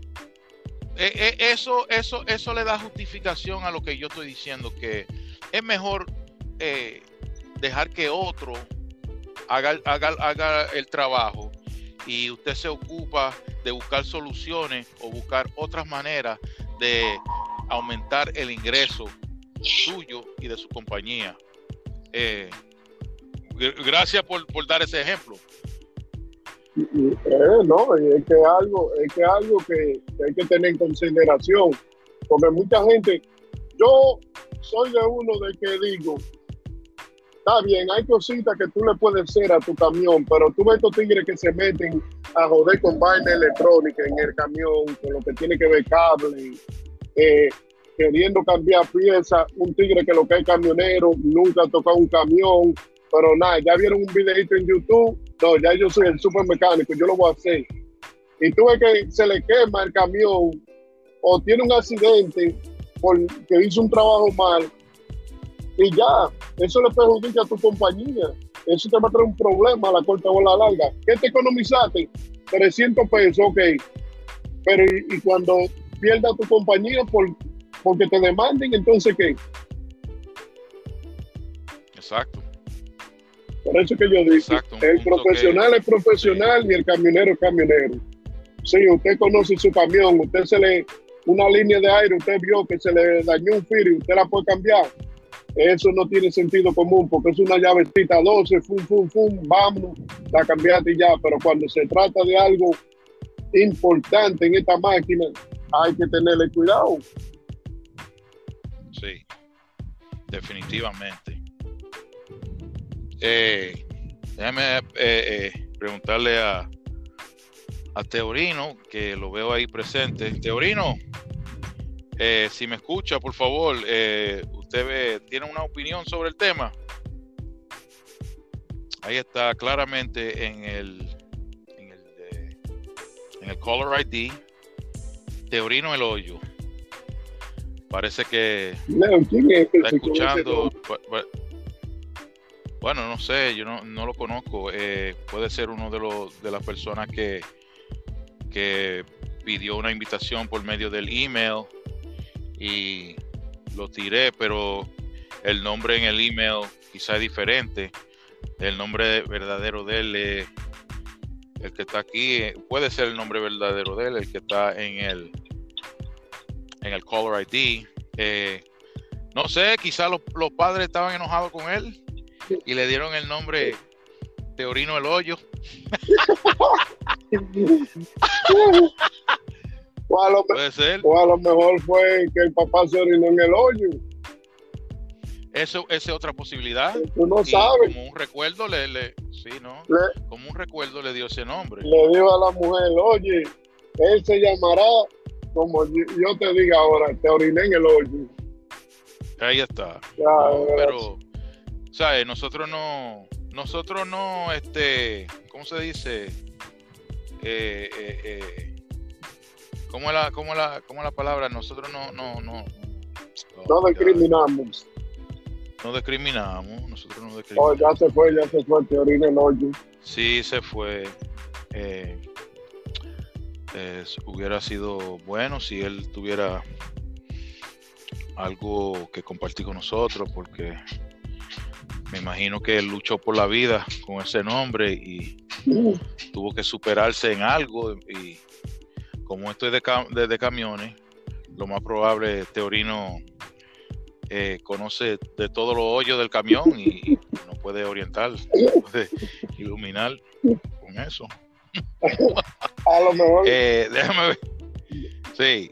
eso le da justificación a lo que yo estoy diciendo, que es mejor dejar que otro haga el trabajo y usted se ocupa de buscar soluciones o buscar otras maneras de aumentar el ingreso suyo y de su compañía. Gracias por dar ese ejemplo. No, es que algo que hay que tener en consideración, porque mucha gente, yo soy de uno de que digo, está bien, hay cositas que tú le puedes hacer a tu camión, pero tú ves estos tigres que se meten a joder con vaina electrónica en el camión, con lo que tiene que ver cable, queriendo cambiar piezas. Un tigre que lo que es camionero, nunca ha tocado un camión, pero nada, ya vieron un videito en YouTube, no, ya yo soy el supermecánico, yo lo voy a hacer. Y tú ves que se le quema el camión o tiene un accidente porque hizo un trabajo mal y ya, eso le perjudica a tu compañía. Eso te va a traer un problema a la corta o a la larga. ¿Qué te economizaste? 300 pesos, ok. Pero y cuando pierdas tu compañía porque te demanden, entonces ¿qué? Exacto. Por eso que yo digo, Exacto, un el punto profesional es profesional y el camionero es camionero. Sí, usted conoce su camión, usted una línea de aire, usted vio que se le dañó un filo y usted la puede cambiar. Eso no tiene sentido común porque es una llavecita 12, vámonos, la cambiaste y ya. Pero cuando se trata de algo importante en esta máquina, hay que tenerle cuidado. Sí, definitivamente. Déjame preguntarle a Teorino, que lo veo ahí presente. Teorino, si me escucha, por favor, ¿usted tiene una opinión sobre el tema? Ahí está claramente en el Caller ID, Teorino El Hoyo. Parece que ¿Quién es está escuchando. Bueno, no sé, yo no lo conozco. Puede ser uno de las personas que pidió una invitación por medio del email y lo tiré, pero el nombre en el email quizá es diferente. El nombre verdadero de él es el que está aquí. Puede ser el nombre verdadero de él, el que está en el Caller ID. No sé, quizá los padres estaban enojados con él y le dieron el nombre Teorino El Hoyo. Puede ser. O a lo mejor fue que el papá se orinó en el hoyo. Esa es otra posibilidad. Tú no sabes. Como un recuerdo como un recuerdo le dio ese nombre. Le dijo a la mujer, oye, él se llamará como yo te diga ahora, te oriné en el hoyo. Ahí está. Pero, ¿sabes? Nosotros no, ¿cómo se dice? ¿Cómo es la palabra? Nosotros no discriminamos. No discriminamos, nosotros no Oh, discriminamos. ya se fue, te orina el hoyo. Sí, se fue. Hubiera sido bueno si él tuviera algo que compartir con nosotros, porque me imagino que él luchó por la vida con ese nombre y tuvo que superarse en algo, y como esto es de camiones, lo más probable Teorino conoce de todos los hoyos del camión y nos puede orientar, puede iluminar con eso. A lo mejor. Déjame ver. Sí.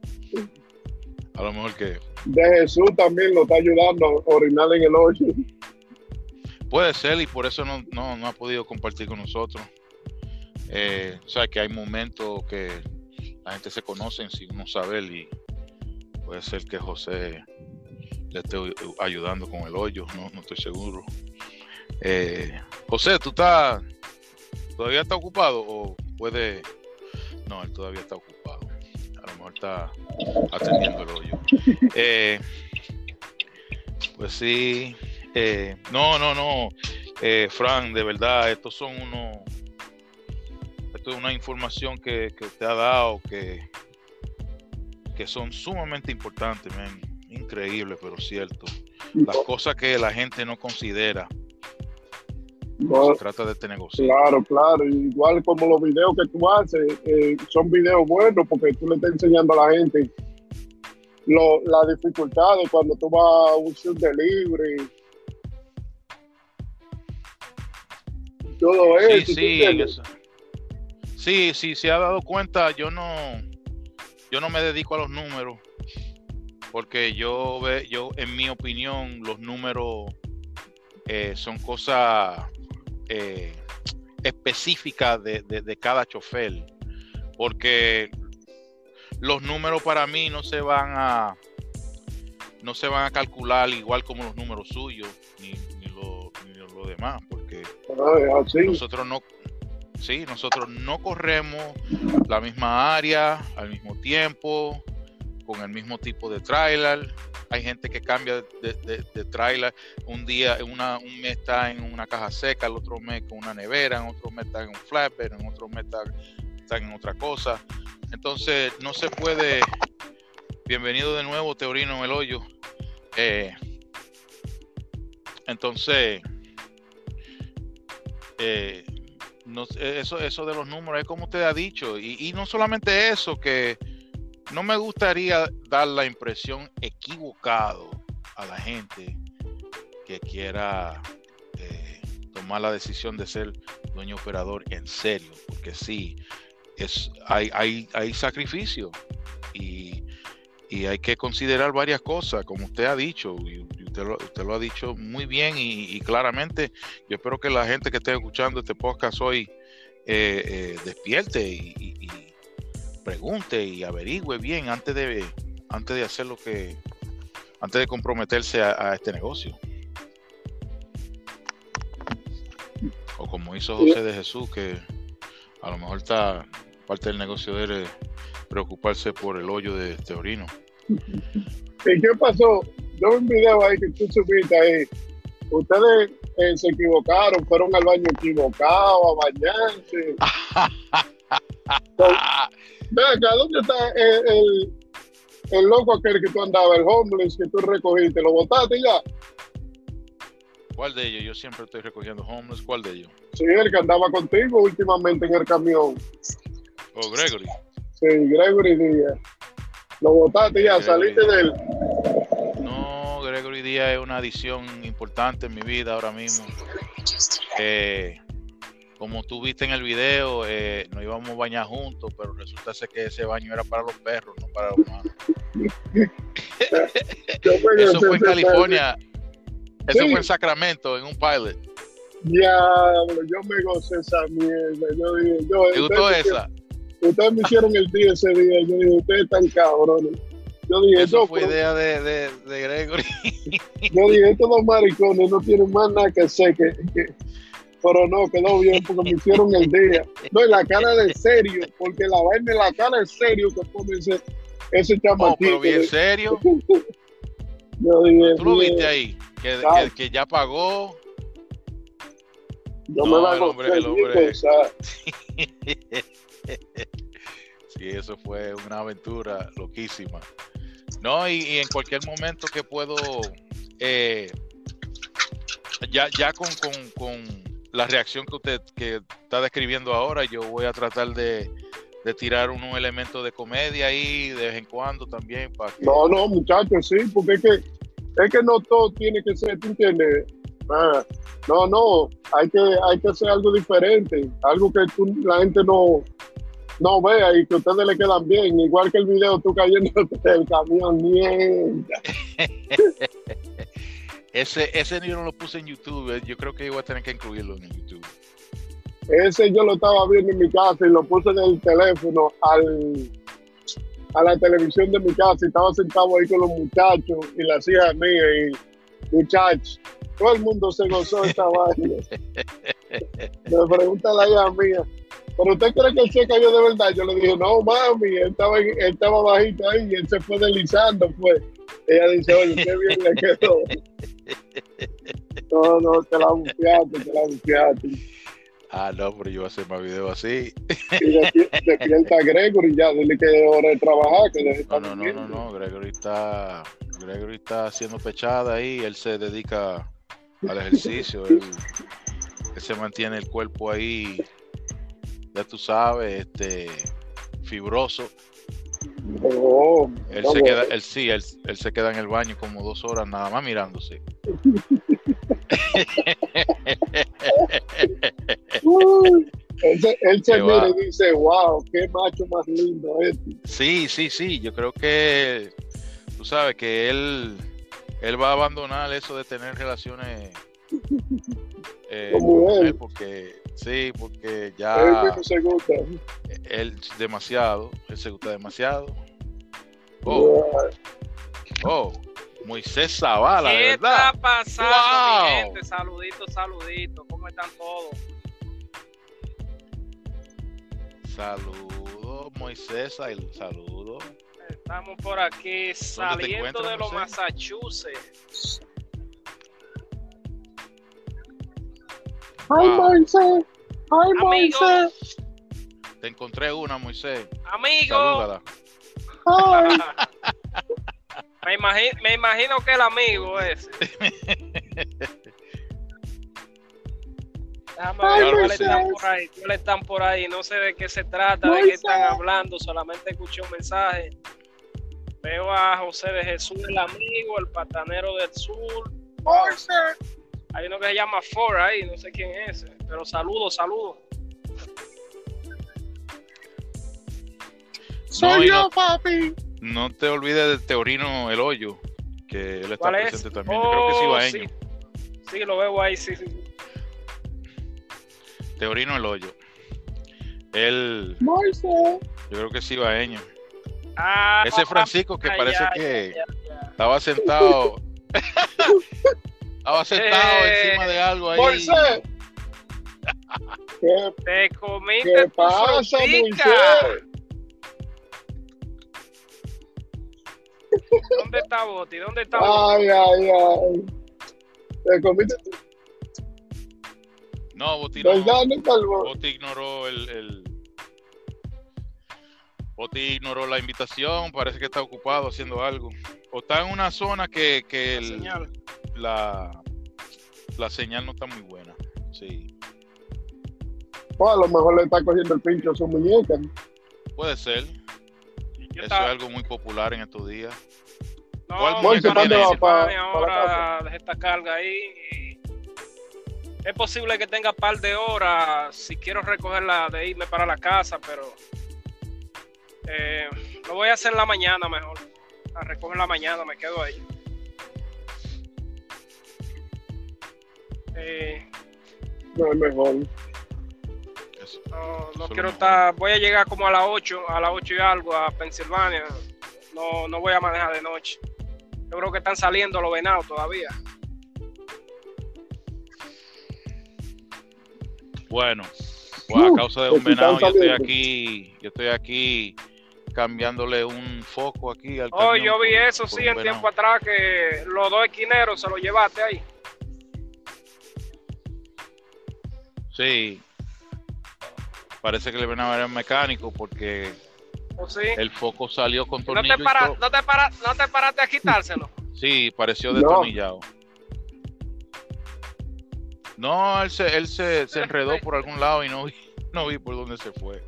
A lo mejor que. De Jesús también lo está ayudando a orinar en el hoyo. Puede ser, y por eso no ha podido compartir con nosotros. O sea, que hay momentos que la gente se conoce sin uno saber, y puede ser que José le esté ayudando con el hoyo, no estoy seguro. José, ¿tú todavía está ocupado o puede? No, él todavía está ocupado. A lo mejor está atendiendo el hoyo. Pues sí. No. Fran, de verdad, esto es una información que te ha dado que son sumamente importantes, man. Increíble, pero cierto. Las cosas que la gente no considera. Se trata de este negocio. Claro. Igual como los videos que tú haces, son videos buenos porque tú le estás enseñando a la gente las dificultades cuando tú vas a un shoot delivery. Todo eso. Sí, se ha dado cuenta. Yo no me dedico a los números, porque yo en mi opinión, los números son cosas específicas de cada chofer, porque los números para mí no se van a calcular igual como los números suyos ni lo demás, porque nosotros no corremos la misma área al mismo tiempo, con el mismo tipo de trailer. Hay gente que cambia de trailer. Un mes está en una caja seca, el otro mes con una nevera, en otro mes está en un flatbed, en otro mes está en otra cosa. Entonces no se puede. Bienvenido de nuevo, Teorino El Hoyo. Entonces no, eso de los números es como usted ha dicho, y no solamente eso, que no me gustaría dar la impresión equivocado a la gente que quiera tomar la decisión de ser dueño operador en serio, porque sí, hay sacrificio y hay que considerar varias cosas, como usted ha dicho, y usted lo ha dicho muy bien y claramente. Yo espero que la gente que esté escuchando este podcast hoy despierte y pregunte y averigüe bien antes de hacer antes de comprometerse a este negocio. O como hizo José de Jesús, que a lo mejor está parte del negocio de él es preocuparse por el hoyo de Teorino. ¿Y qué pasó? Yo vi un video ahí que tú subiste ahí. Ustedes se equivocaron, fueron al baño equivocado, a bañarse. Ve acá, ¿dónde está el loco aquel que tú andabas, el homeless que tú recogiste? ¿Lo botaste ya? ¿Cuál de ellos? Yo siempre estoy recogiendo homeless. ¿Cuál de ellos? Sí, el que andaba contigo últimamente en el camión. Oh, Gregory. Sí, Gregory Díaz. ¿Lo botaste ya? ¿Saliste de él? No, Gregory Díaz es una adición importante en mi vida ahora mismo. Como tú viste en el video, nos íbamos a bañar juntos, pero resulta ser que ese baño era para los perros, no para los humanos. Eso fue en California. Eso Sí. fue en Sacramento, en un pilot. Diablo, yo me gocé esa mierda. ¿Te gustó esa? Ustedes me hicieron el día ese día. Yo dije, ustedes están cabrones. Yo dije, Eso fue idea de Gregory. Yo dije, estos dos maricones no tienen más nada que hacer pero no, quedó bien porque me hicieron el día. No, y la cara de serio, porque la vaina es la cara de serio que pone ese chamaquito. Pero bien serio. Yo dije, ¿Tú lo viste ahí? Que ya pagó. Yo No, me la el hombre- gocé, el hombre- chico, o sea, Sí, eso fue una aventura loquísima. No, y en cualquier momento que puedo, ya con la reacción que usted que está describiendo ahora, yo voy a tratar de tirar unos elementos de comedia ahí de vez en cuando también para que... no, muchachos, sí, porque es que no todo tiene que ser, ¿tú entiendes? No, hay que hacer algo diferente, algo que la gente no vea y que a ustedes le quedan bien, igual que el video tú cayendo del camión, mierda. Ese yo no lo puse en YouTube, yo creo que voy a tener que incluirlo en YouTube. Ese yo lo estaba viendo en mi casa y lo puse en el teléfono a la televisión de mi casa y estaba sentado ahí con los muchachos y las hijas mías y muchachos. Todo el mundo se gozó esta vaina. Me pregunta la hija mía, ¿pero usted cree que él se cayó de verdad? Yo le dije, no, mami, él estaba bajito ahí y él se fue deslizando, pues. Ella dice, oye, qué bien le quedó. No, te la bufiaste. Ah, no, pero yo voy a hacer más videos así. Y despierta a Gregory ya, dile que es hora de trabajar, que deje estar durmiendo. No, Gregory está haciendo pechada ahí, él se dedica al ejercicio, él se mantiene el cuerpo ahí, ya tú sabes, fibroso. Oh, Él no, se bueno. queda, él se queda en el baño como 2 horas nada más mirándose. Uy, él se Qué mira va. y dice, wow, qué macho más lindo este. Sí, yo creo que tú sabes que él va a abandonar eso de tener relaciones Con con mujer. mujer, porque Él ya mismo se gusta. él se gusta demasiado. Yeah. Moisés Zavala, de ¿Qué verdad. está pasando, mi Wow. gente? Saludito. ¿Cómo están todos? Saludos, Moisés, saludos. Estamos por aquí saliendo encuentras, de los Moisés? Massachusetts. Ay, Wow. Moisés. Ay, Amigo. Moisés. Te encontré una, Moisés. Amigo, Salúdala. Ay. me imagino que el amigo ese. Déjame Ay, ver cuáles Moisés. están por ahí. ¿Cuáles están por ahí? No sé de qué se trata, de qué Moisés. están hablando. Solamente escuché un mensaje. Veo a José de Jesús, el amigo, el patanero del sur. Hay uno que se llama Ford ahí, no sé quién es ese. Pero saludos. Soy y yo, papi. no te olvides de Teorino El Hoyo, que él está ¿Cuál es? presente también. Yo creo que es ibaeño. Sí, lo veo ahí, sí. Teorino El Hoyo. Él, Moisés. yo creo que es ibaeño. Ah, Ese Francisco que ya, parece ya, que ya. estaba sentado. Estaba sentado encima de algo ahí. Moisés. ¿Qué, Te comiste qué tu pasa, frutica. Moisés? ¿Dónde está Boti? ¿Dónde está Boti? Ay. Te comiste. No, Boti no. ¿Verdad, Nicolás? Boti ignoró Boti ignoró la invitación, parece que está ocupado haciendo algo. O está en una zona que Señal. la señal no está muy buena. Sí, Pues a lo mejor le está cogiendo el pincho a su muñeca. puede ser. Yo Eso estaba- es algo muy popular en estos días. No, Moisés, ¿dónde va? ahora dejé esta carga ahí. Y es posible que tenga un par de horas si quiero recogerla de irme para la casa, pero lo voy a hacer en la mañana mejor. La recojo en la mañana, me quedo ahí. No es mejor. Eso. No Eso quiero es lo estar, voy a llegar como a las 8 y algo a Pensilvania. No voy a manejar de noche. Yo creo que están saliendo los venados todavía. Bueno, pues a causa de un pues, venado, están saliendo. yo estoy aquí cambiándole un foco aquí al Oh, camión yo vi por- eso, por sí, un en venado. tiempo atrás, que los dos esquineros se los llevaste ahí. Sí, parece que el venado era mecánico porque ¿O sí? el foco salió con ¿No tornillo te, y todo. no te paraste a quitárselo? Sí, pareció No. destornillado. No, él se enredó por algún lado y no vi por dónde se fue.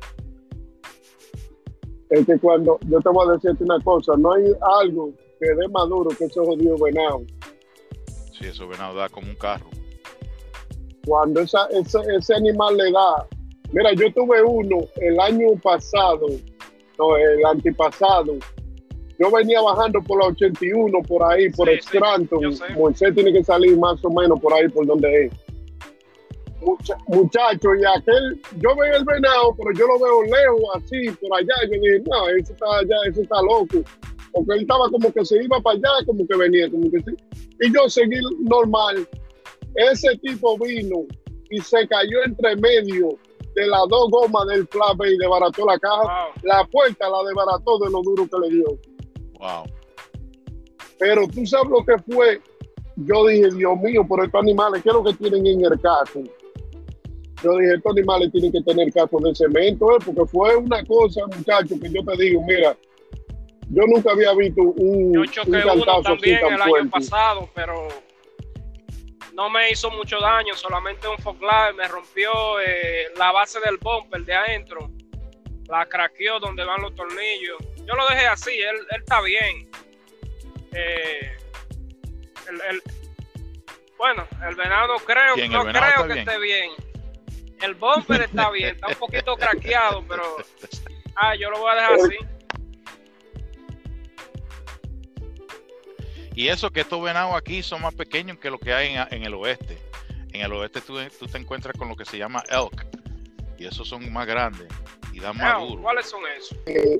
Es que cuando, yo te voy a decirte una cosa, no hay algo que dé más duro que ese jodido venado. Sí, eso venado da como un carro. Cuando ese animal le da. Mira, yo tuve uno el año pasado, no, el antepasado. Yo venía bajando por la 81, por ahí, por Sí, sí, Scranton. yo sé. Moisés tiene que salir más o menos por ahí, por donde es. Muchacho, y aquel, yo veo el venado, pero yo lo veo lejos, así, por allá. Yo dije, no, ese está allá, ese está loco. Porque él estaba como que se iba para allá, como que venía, como que sí. Y yo seguí normal. Ese tipo vino y se cayó entre medio de las dos gomas del flape y desbarató la caja. Wow. La puerta la desbarató de lo duro que le dio. Wow. Pero tú sabes lo que fue. Yo dije, Dios mío, por estos animales, ¿qué es lo que tienen en el caso? Yo dije, estos animales tienen que tener caso de cemento, porque fue una cosa, muchachos, que yo te digo, mira, yo nunca había visto un Yo choqué uno cantazo así también tan el año fuerte. pasado, pero no me hizo mucho daño, solamente un foclave me rompió la base del bumper de adentro, la craqueó donde van los tornillos. Yo lo dejé así, él está bien. Bueno, el venado no creo, ¿Quién? no ¿El venado creo está que bien? esté bien. El bumper está bien, está un poquito craqueado, pero yo lo voy a dejar así. Y eso que estos venados aquí son más pequeños que lo que hay en el oeste. En el oeste tú te encuentras con lo que se llama elk. Y esos son más grandes y dan más duro. ¿Cuáles son esos?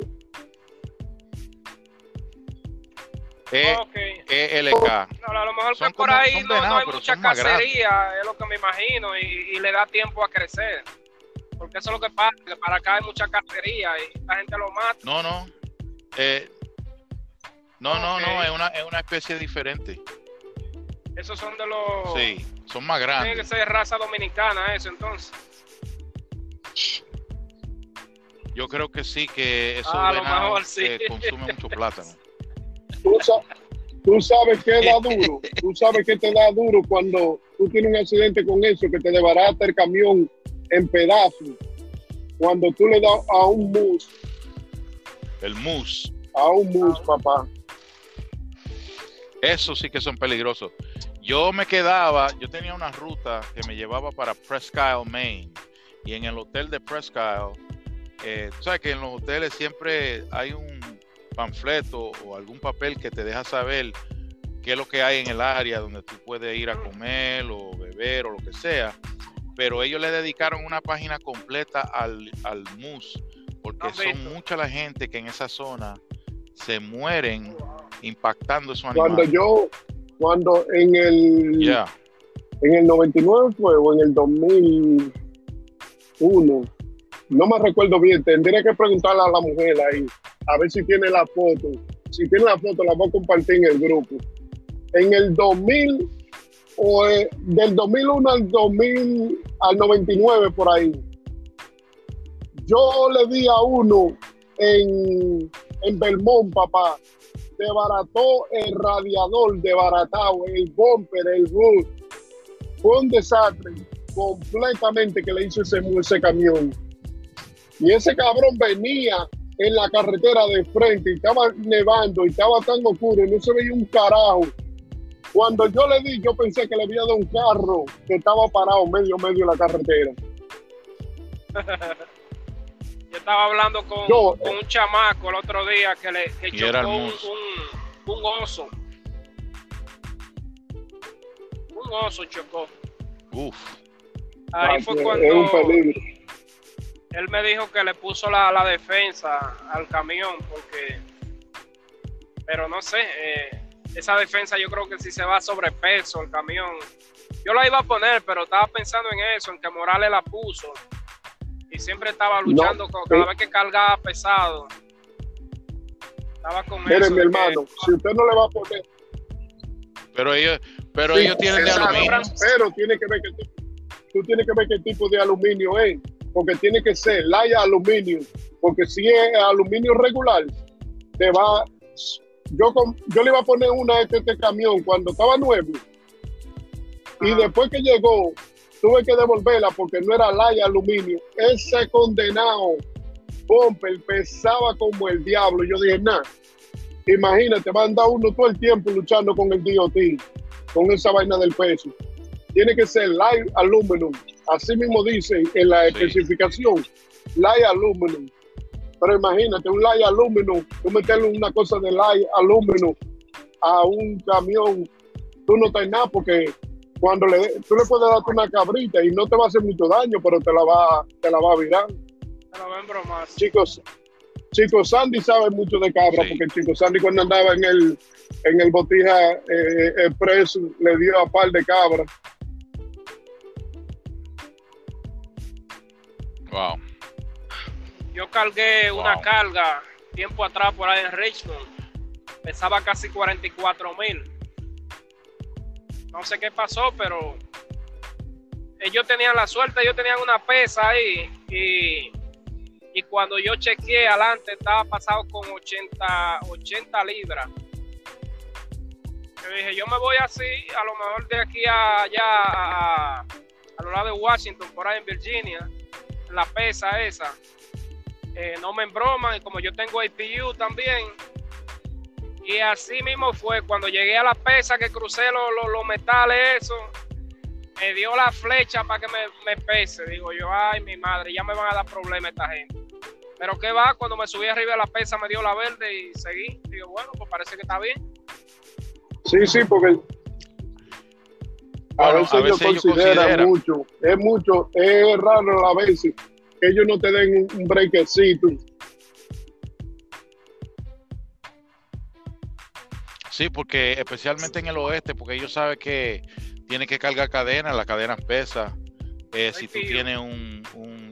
Ok. ELK. No, a lo mejor Son que por como- ahí son no venados, hay pero mucha son más grandes. cacería, es lo que me imagino, y le da tiempo a crecer. Porque eso es lo que pasa, que para acá hay mucha cacería y la gente lo mata. No. No, Ok. es una especie diferente. Esos son de los... Sí, son más Tiene que grandes. ser raza dominicana eso, entonces. Yo creo que sí, que esos A lo venados mejor sí. consumen mucho plátano. Tú sabes que da duro. Tú sabes que te da duro cuando tú tienes un accidente con eso que te desbarata el camión en pedazos. Cuando tú le das a un mus, papá. Eso sí que son peligrosos. Yo tenía una ruta que me llevaba para Presque Isle, Maine, y en el hotel de Presque Isle, tú sabes que en los hoteles siempre hay un panfleto o algún papel que te deja saber qué es lo que hay en el área donde tú puedes ir a comer o beber o lo que sea, pero ellos le dedicaron una página completa al mus, porque son mucha la gente que en esa zona se mueren impactando esos animales. Cuando en el 99 fue, o en el 2001, no me recuerdo bien, tendría que preguntarle a la mujer ahí, a ver si tiene la foto. Si tiene la foto, la voy a compartir en el grupo. En el 2000, del 2001 al 99, por ahí, yo le di a uno en Belmont, papá, desbarató el radiador, desbaratado, el bumper, el hood. Fue un desastre completamente que le hizo ese camión. Y ese cabrón venía en la carretera de frente y estaba nevando y estaba tan oscuro y no se veía un carajo. Cuando yo le di, yo pensé que le había dado un carro que estaba parado medio de la carretera. Yo estaba hablando con un chamaco el otro día que chocó un oso. Un oso chocó. Uf. Ahí fue cuando es un peligro. Él me dijo que le puso la defensa al camión pero no sé, esa defensa yo creo que si se va sobre peso el camión. Yo la iba a poner, pero estaba pensando en eso, en que Morales la puso. Y siempre estaba luchando cada vez que cargaba pesado. Estaba con eso. Mire, mi hermano, si usted no le va a poner. Pero ellos tienen de aluminio. Pero tú tienes que ver qué tipo de aluminio es. Porque tiene que ser laya aluminio. Porque si es aluminio regular, yo le iba a poner una a este camión cuando estaba nuevo. Y después que llegó, tuve que devolverla porque no era laya aluminio. Ese condenado bumper pesaba como el diablo. Yo dije, imagínate, va a andar uno todo el tiempo luchando con el DOT, con esa vaina del peso. Tiene que ser light aluminum. Así mismo dice en la especificación, light aluminum. Pero imagínate, un light aluminum, tú meterle una cosa de light aluminum a un camión, tú no estás nada porque cuando tú le puedes dar una cabrita y no te va a hacer mucho daño, pero te la va a virar. Te la va a embromar. Chicos, Sandy sabe mucho de cabra, porque el Chico Sandy cuando andaba en el Botija Express le dio a par de cabras. Wow. Yo cargué una carga tiempo atrás por ahí en Richmond. Pesaba casi 44,000. No sé qué pasó, pero ellos tenían la suerte, ellos tenían una pesa ahí y cuando yo chequeé adelante estaba pasado con 80 libras. Yo dije, yo me voy así, a lo mejor de aquí a allá a los lados de Washington, por ahí en Virginia, la pesa esa. No me embroman, y como yo tengo APU también. Y así mismo fue, cuando llegué a la pesa que crucé los metales, eso, me dio la flecha para que me pese. Digo yo, ay, mi madre, ya me van a dar problemas esta gente. Pero qué va, cuando me subí arriba de la pesa me dio la verde y seguí. Digo, bueno, pues parece que está bien. Sí, porque a veces ellos consideran mucho. Es raro a veces que ellos no te den un brequecito. Sí, porque especialmente en el oeste, porque ellos saben que tienen que cargar cadenas, las cadenas pesan. Si tú tienes un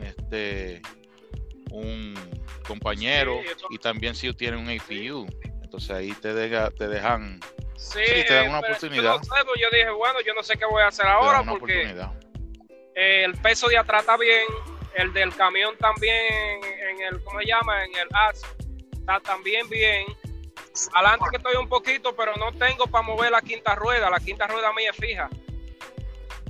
compañero y también si tú tienes un APU, entonces ahí te dejan, te dan una oportunidad. Yo dije, bueno, yo no sé qué voy a hacer ahora porque el peso de atrás está bien, el del camión también, en el, ¿cómo se llama? En el AS, está también bien. Adelante que estoy un poquito, pero no tengo para mover la quinta rueda mía es fija.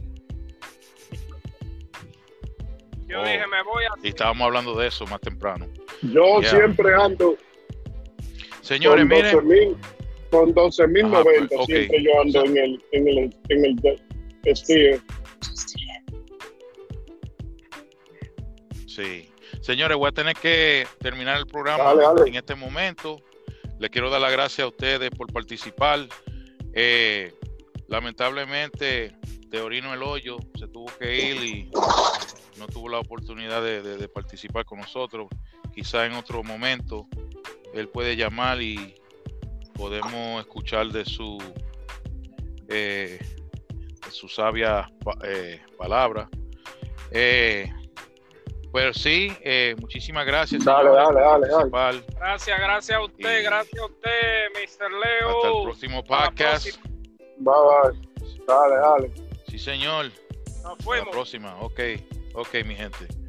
Yo dije, me voy a... Y estábamos hablando de eso más temprano. Yo Yeah. siempre ando Señores, miren. con 12.090, Ajá, ok. siempre yo ando en el steer. Sí. Señores, voy a tener que terminar el programa Dale. en este momento. Les quiero dar las gracias a ustedes por participar. Lamentablemente, Teorino El Hoyo se tuvo que ir y no tuvo la oportunidad de participar con nosotros. Quizá en otro momento él puede llamar y podemos escuchar de su sabia palabra. Pero sí, muchísimas gracias. Dale. Gracias a usted, Y- gracias a usted, Mr. Leo. Hasta el próximo Hasta la podcast. próxima. Bye. Dale. Sí, señor. Nos Hasta la fuimos. próxima. Ok, mi gente.